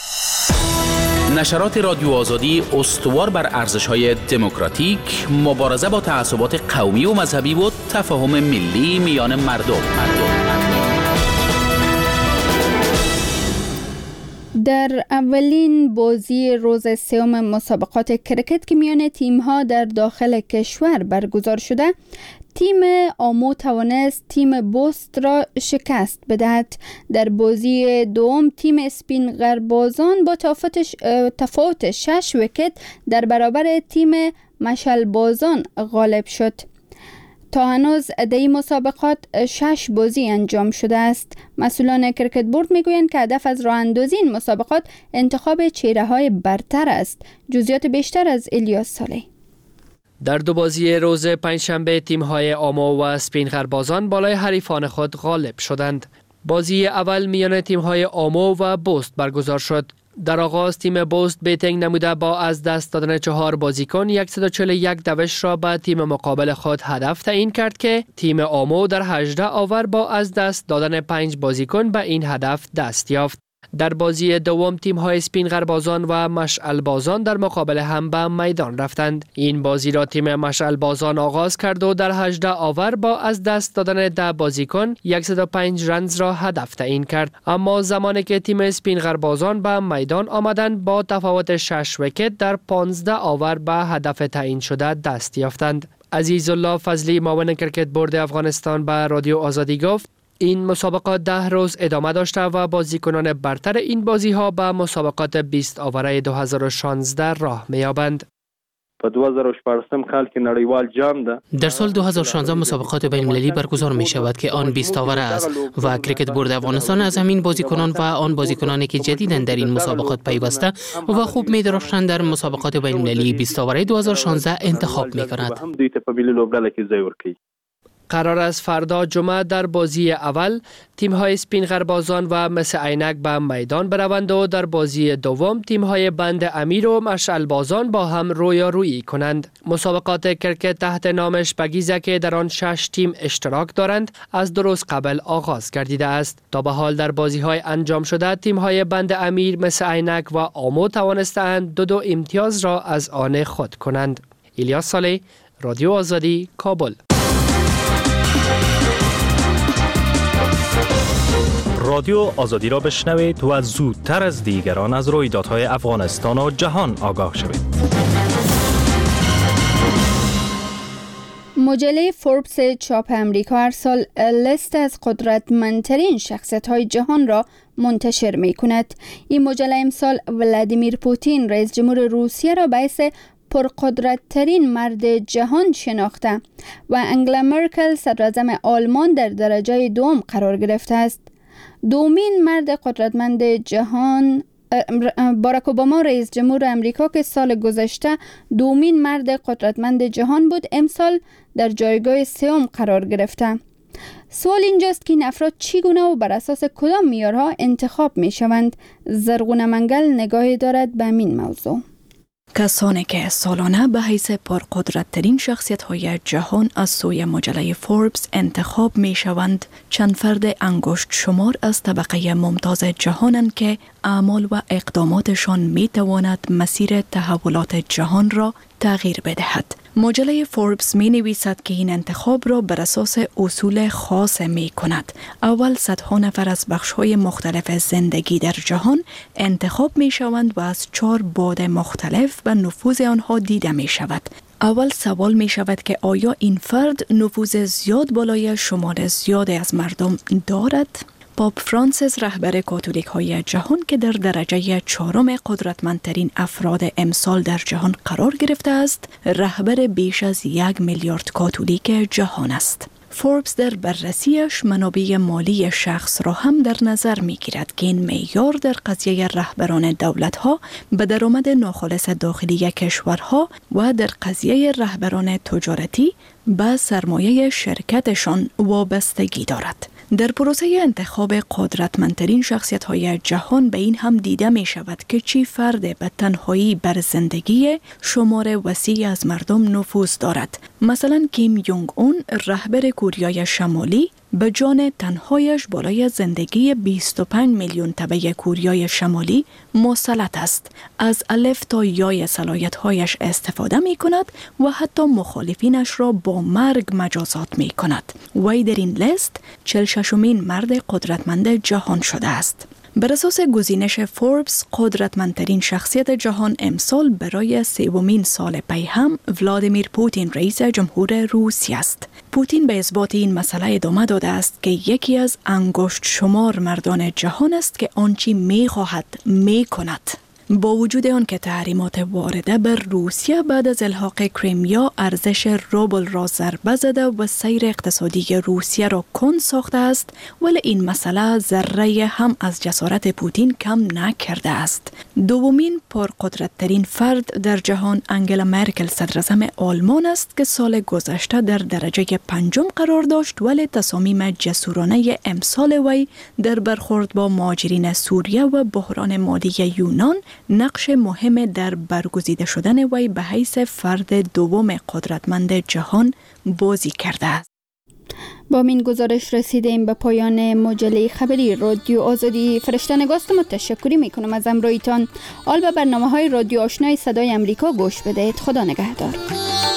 نشرات رادیو آزادی استوار بر ارزش‌های دموکراتیک، مبارزه با تعصبات قومی و مذهبی و تفاهم ملی میان مردم. مردم. در اولین بازی روز سوم مسابقات کرکت که میان تیم‌ها در داخل کشور برگزار شده، تیم آمو توانست تیم بوست را شکست بدهد. در بازی دوم تیم اسپین غربازان با تفاوت شش ویکت در برابر تیم مشعل بازان غالب شد. تا هنوز در این مسابقات شش بازی انجام شده است. مسئولان کرکت بورد میگویند که هدف از راه اندازی این مسابقات انتخاب چهره های برتر است. جزئیات بیشتر از الیاس صالح. در دو بازی روز پنجشنبه تیم‌های آمو و اسپین غربازان بالای حریفان خود غالب شدند. بازی اول میان تیم‌های آمو و بوست برگزار شد. در آغاز تیم بوست بیتینگ نموده با از دست دادن چهار بازیکن صد و چهل و یک دوش را به تیم مقابل خود هدف تعیین کرد که تیم آمو در هجده آور با از دست دادن پنج بازیکن به این هدف دست یافت. در بازی دوم تیم‌های اسپین غربازان و مشعل بازان در مقابل هم به میدان رفتند. این بازی را تیم مشعل بازان آغاز کرد و در هجده آور با از دست دادن ده بازیکن صد و پنج رنز را هدف تعیین کرد، اما زمانی که تیم اسپین غربازان به میدان آمدند با تفاوت شش ویکت در پانزده آور به هدف تعیین شده دست یافتند. عزیزالله فضلی معاون کرکت بورد افغانستان به رادیو آزادی گفت این مسابقات ده روز ادامه داشته و بازیکنان برتر این بازی ها به مسابقات بیست آوره دو هزار و شانزده راه می‌یابند. په دو هزار و شپږم کال کې نړیوال جام ده. در سال دو هزار و شانزده مسابقات بین المللی برگزار می شود که آن بیست آوره است و کرکت بورد افغانستان از همین بازیکنان و آن بازیکنانی که جدیداً در این مسابقات پیوسته و خوب می درخشند در مسابقات بین المللی بیست آوره دو هزار و شانزده انتخاب می کند. قرار است فردا جمعه در بازی اول تیم‌های اسپین غربازان و مس عینک به میدان بروند و در بازی دوم تیم‌های بند امیر و مشعل بازان با هم رویارویی کنند. مسابقات کرکت تحت نام شپگیزه که در آن شش تیم اشتراک دارند از دو روز قبل آغاز گردیده است. تا به حال در بازی‌های انجام شده تیم‌های بند امیر، مس عینک و آمو توانستند دو دو امتیاز را از آن خود کنند. الیاس صالح، رادیو آزادی، کابل. رادیو آزادی را بشنوید و زودتر از دیگران از رویدادهای افغانستان و جهان آگاه شوید. مجله فوربس چاپ امریکا هر سال لیست از قدرتمندترین شخصیت‌های جهان را منتشر می‌کند. این مجله امسال ولادیمیر پوتین رئیس جمهور روسیه را به حیث پرقدرت‌ترین مرد جهان شناخته و انگلا مرکل صدراعظم آلمان در درجه دوم قرار گرفته است. دومین مرد قدرتمند جهان باراک اوباما رئیس جمهور امریکا که سال گذشته دومین مرد قدرتمند جهان بود، امسال در جایگاه سوم قرار گرفته. سوال اینجاست که این افراد چگونه و بر اساس کدام معیارها انتخاب می شوند؟ زرغون منگل نگاهی دارد به این موضوع. کسانی که سالانه به حیث پرقدرت‌ترین شخصیت‌های جهان از سوی مجله فوربس انتخاب می‌شوند، چند فرد انگشت شمار از طبقه ممتاز جهانند که اعمال و اقداماتشان می‌تواند مسیر تحولات جهان را تغییر بدهد. مجله فوربس می نویسد که این انتخاب را بر اساس اصول خاص می کند. اول صدها نفر از بخش‌های مختلف زندگی در جهان انتخاب می شوند و از چهار بعد مختلف به نفوذ آنها دیده می شود. اول سوال می شود که آیا این فرد نفوذ زیاد بالای شمار زیادی از مردم دارد؟ پاپ فرانسیس رهبر کاتولیک های جهان که در درجه چهارم قدرتمندترین افراد امسال در جهان قرار گرفته است، رهبر بیش از یک میلیارد کاتولیک جهان است. فوربس در بررسیش منابع مالی شخص را هم در نظر می گیرد که این معیار در قضیه رهبران دولت‌ها، به درآمد ناخالص داخلی کشورها و در قضیه رهبران تجارتی به سرمایه شرکتشان وابستگی دارد. در پروسه انتخاب قدرتمندترین شخصیت‌های جهان به این هم دیده می شود که چی فرد به تنهایی بر زندگی شمار وسیع از مردم نفوذ دارد. مثلا کیم یونگ اون رهبر کره شمالی به جان تنهایش بالای زندگی بیست و پنج میلیون تبع کره شمالی مسلط است. از الف تا یای صلاحیت‌هایش استفاده می کند و حتی مخالفینش را با مرگ مجازات می کند. وی در این لیست چهل و ششمین مرد قدرتمند جهان شده است. بر اساس گزینش فوربس، قدرتمندترین شخصیت جهان امسال برای سومین سال پی هم ولادیمیر پوتین رئیس جمهور روسیه است. پوتین به اثبات این مسئله ادامه داده است که یکی از انگشت شمار مردان جهان است که آنچه می خواهد می کند. با وجود آن که تحریمات وارده بر روسیه بعد از الحاق کریمیا ارزش روبل را ضربه زده و سیر اقتصادی روسیه را کند ساخته است، ولی این مسئله ذره هم از جسارت پوتین کم نکرده است. دومین پرقدرت‌ترین فرد در جهان انگلا مرکل صدراعظم آلمان است که سال گذشته در درجه پنجم قرار داشت، ولی تصامیم جسورانه امسال وی در برخورد با مهاجرین سوریه و بحران مالی یونان نقش مهم در برگزیده شدن وی به حیث فرد دوم قدرتمند جهان بازی کرده است. با این گزارش رسیدیم به پایان مجله خبری رادیو آزادی. فرشته نگاستم و تشکری میکنم از امرویتان. آل به برنامه های رادیو آشنای صدای امریکا گوش بدهید. خدا نگهدار.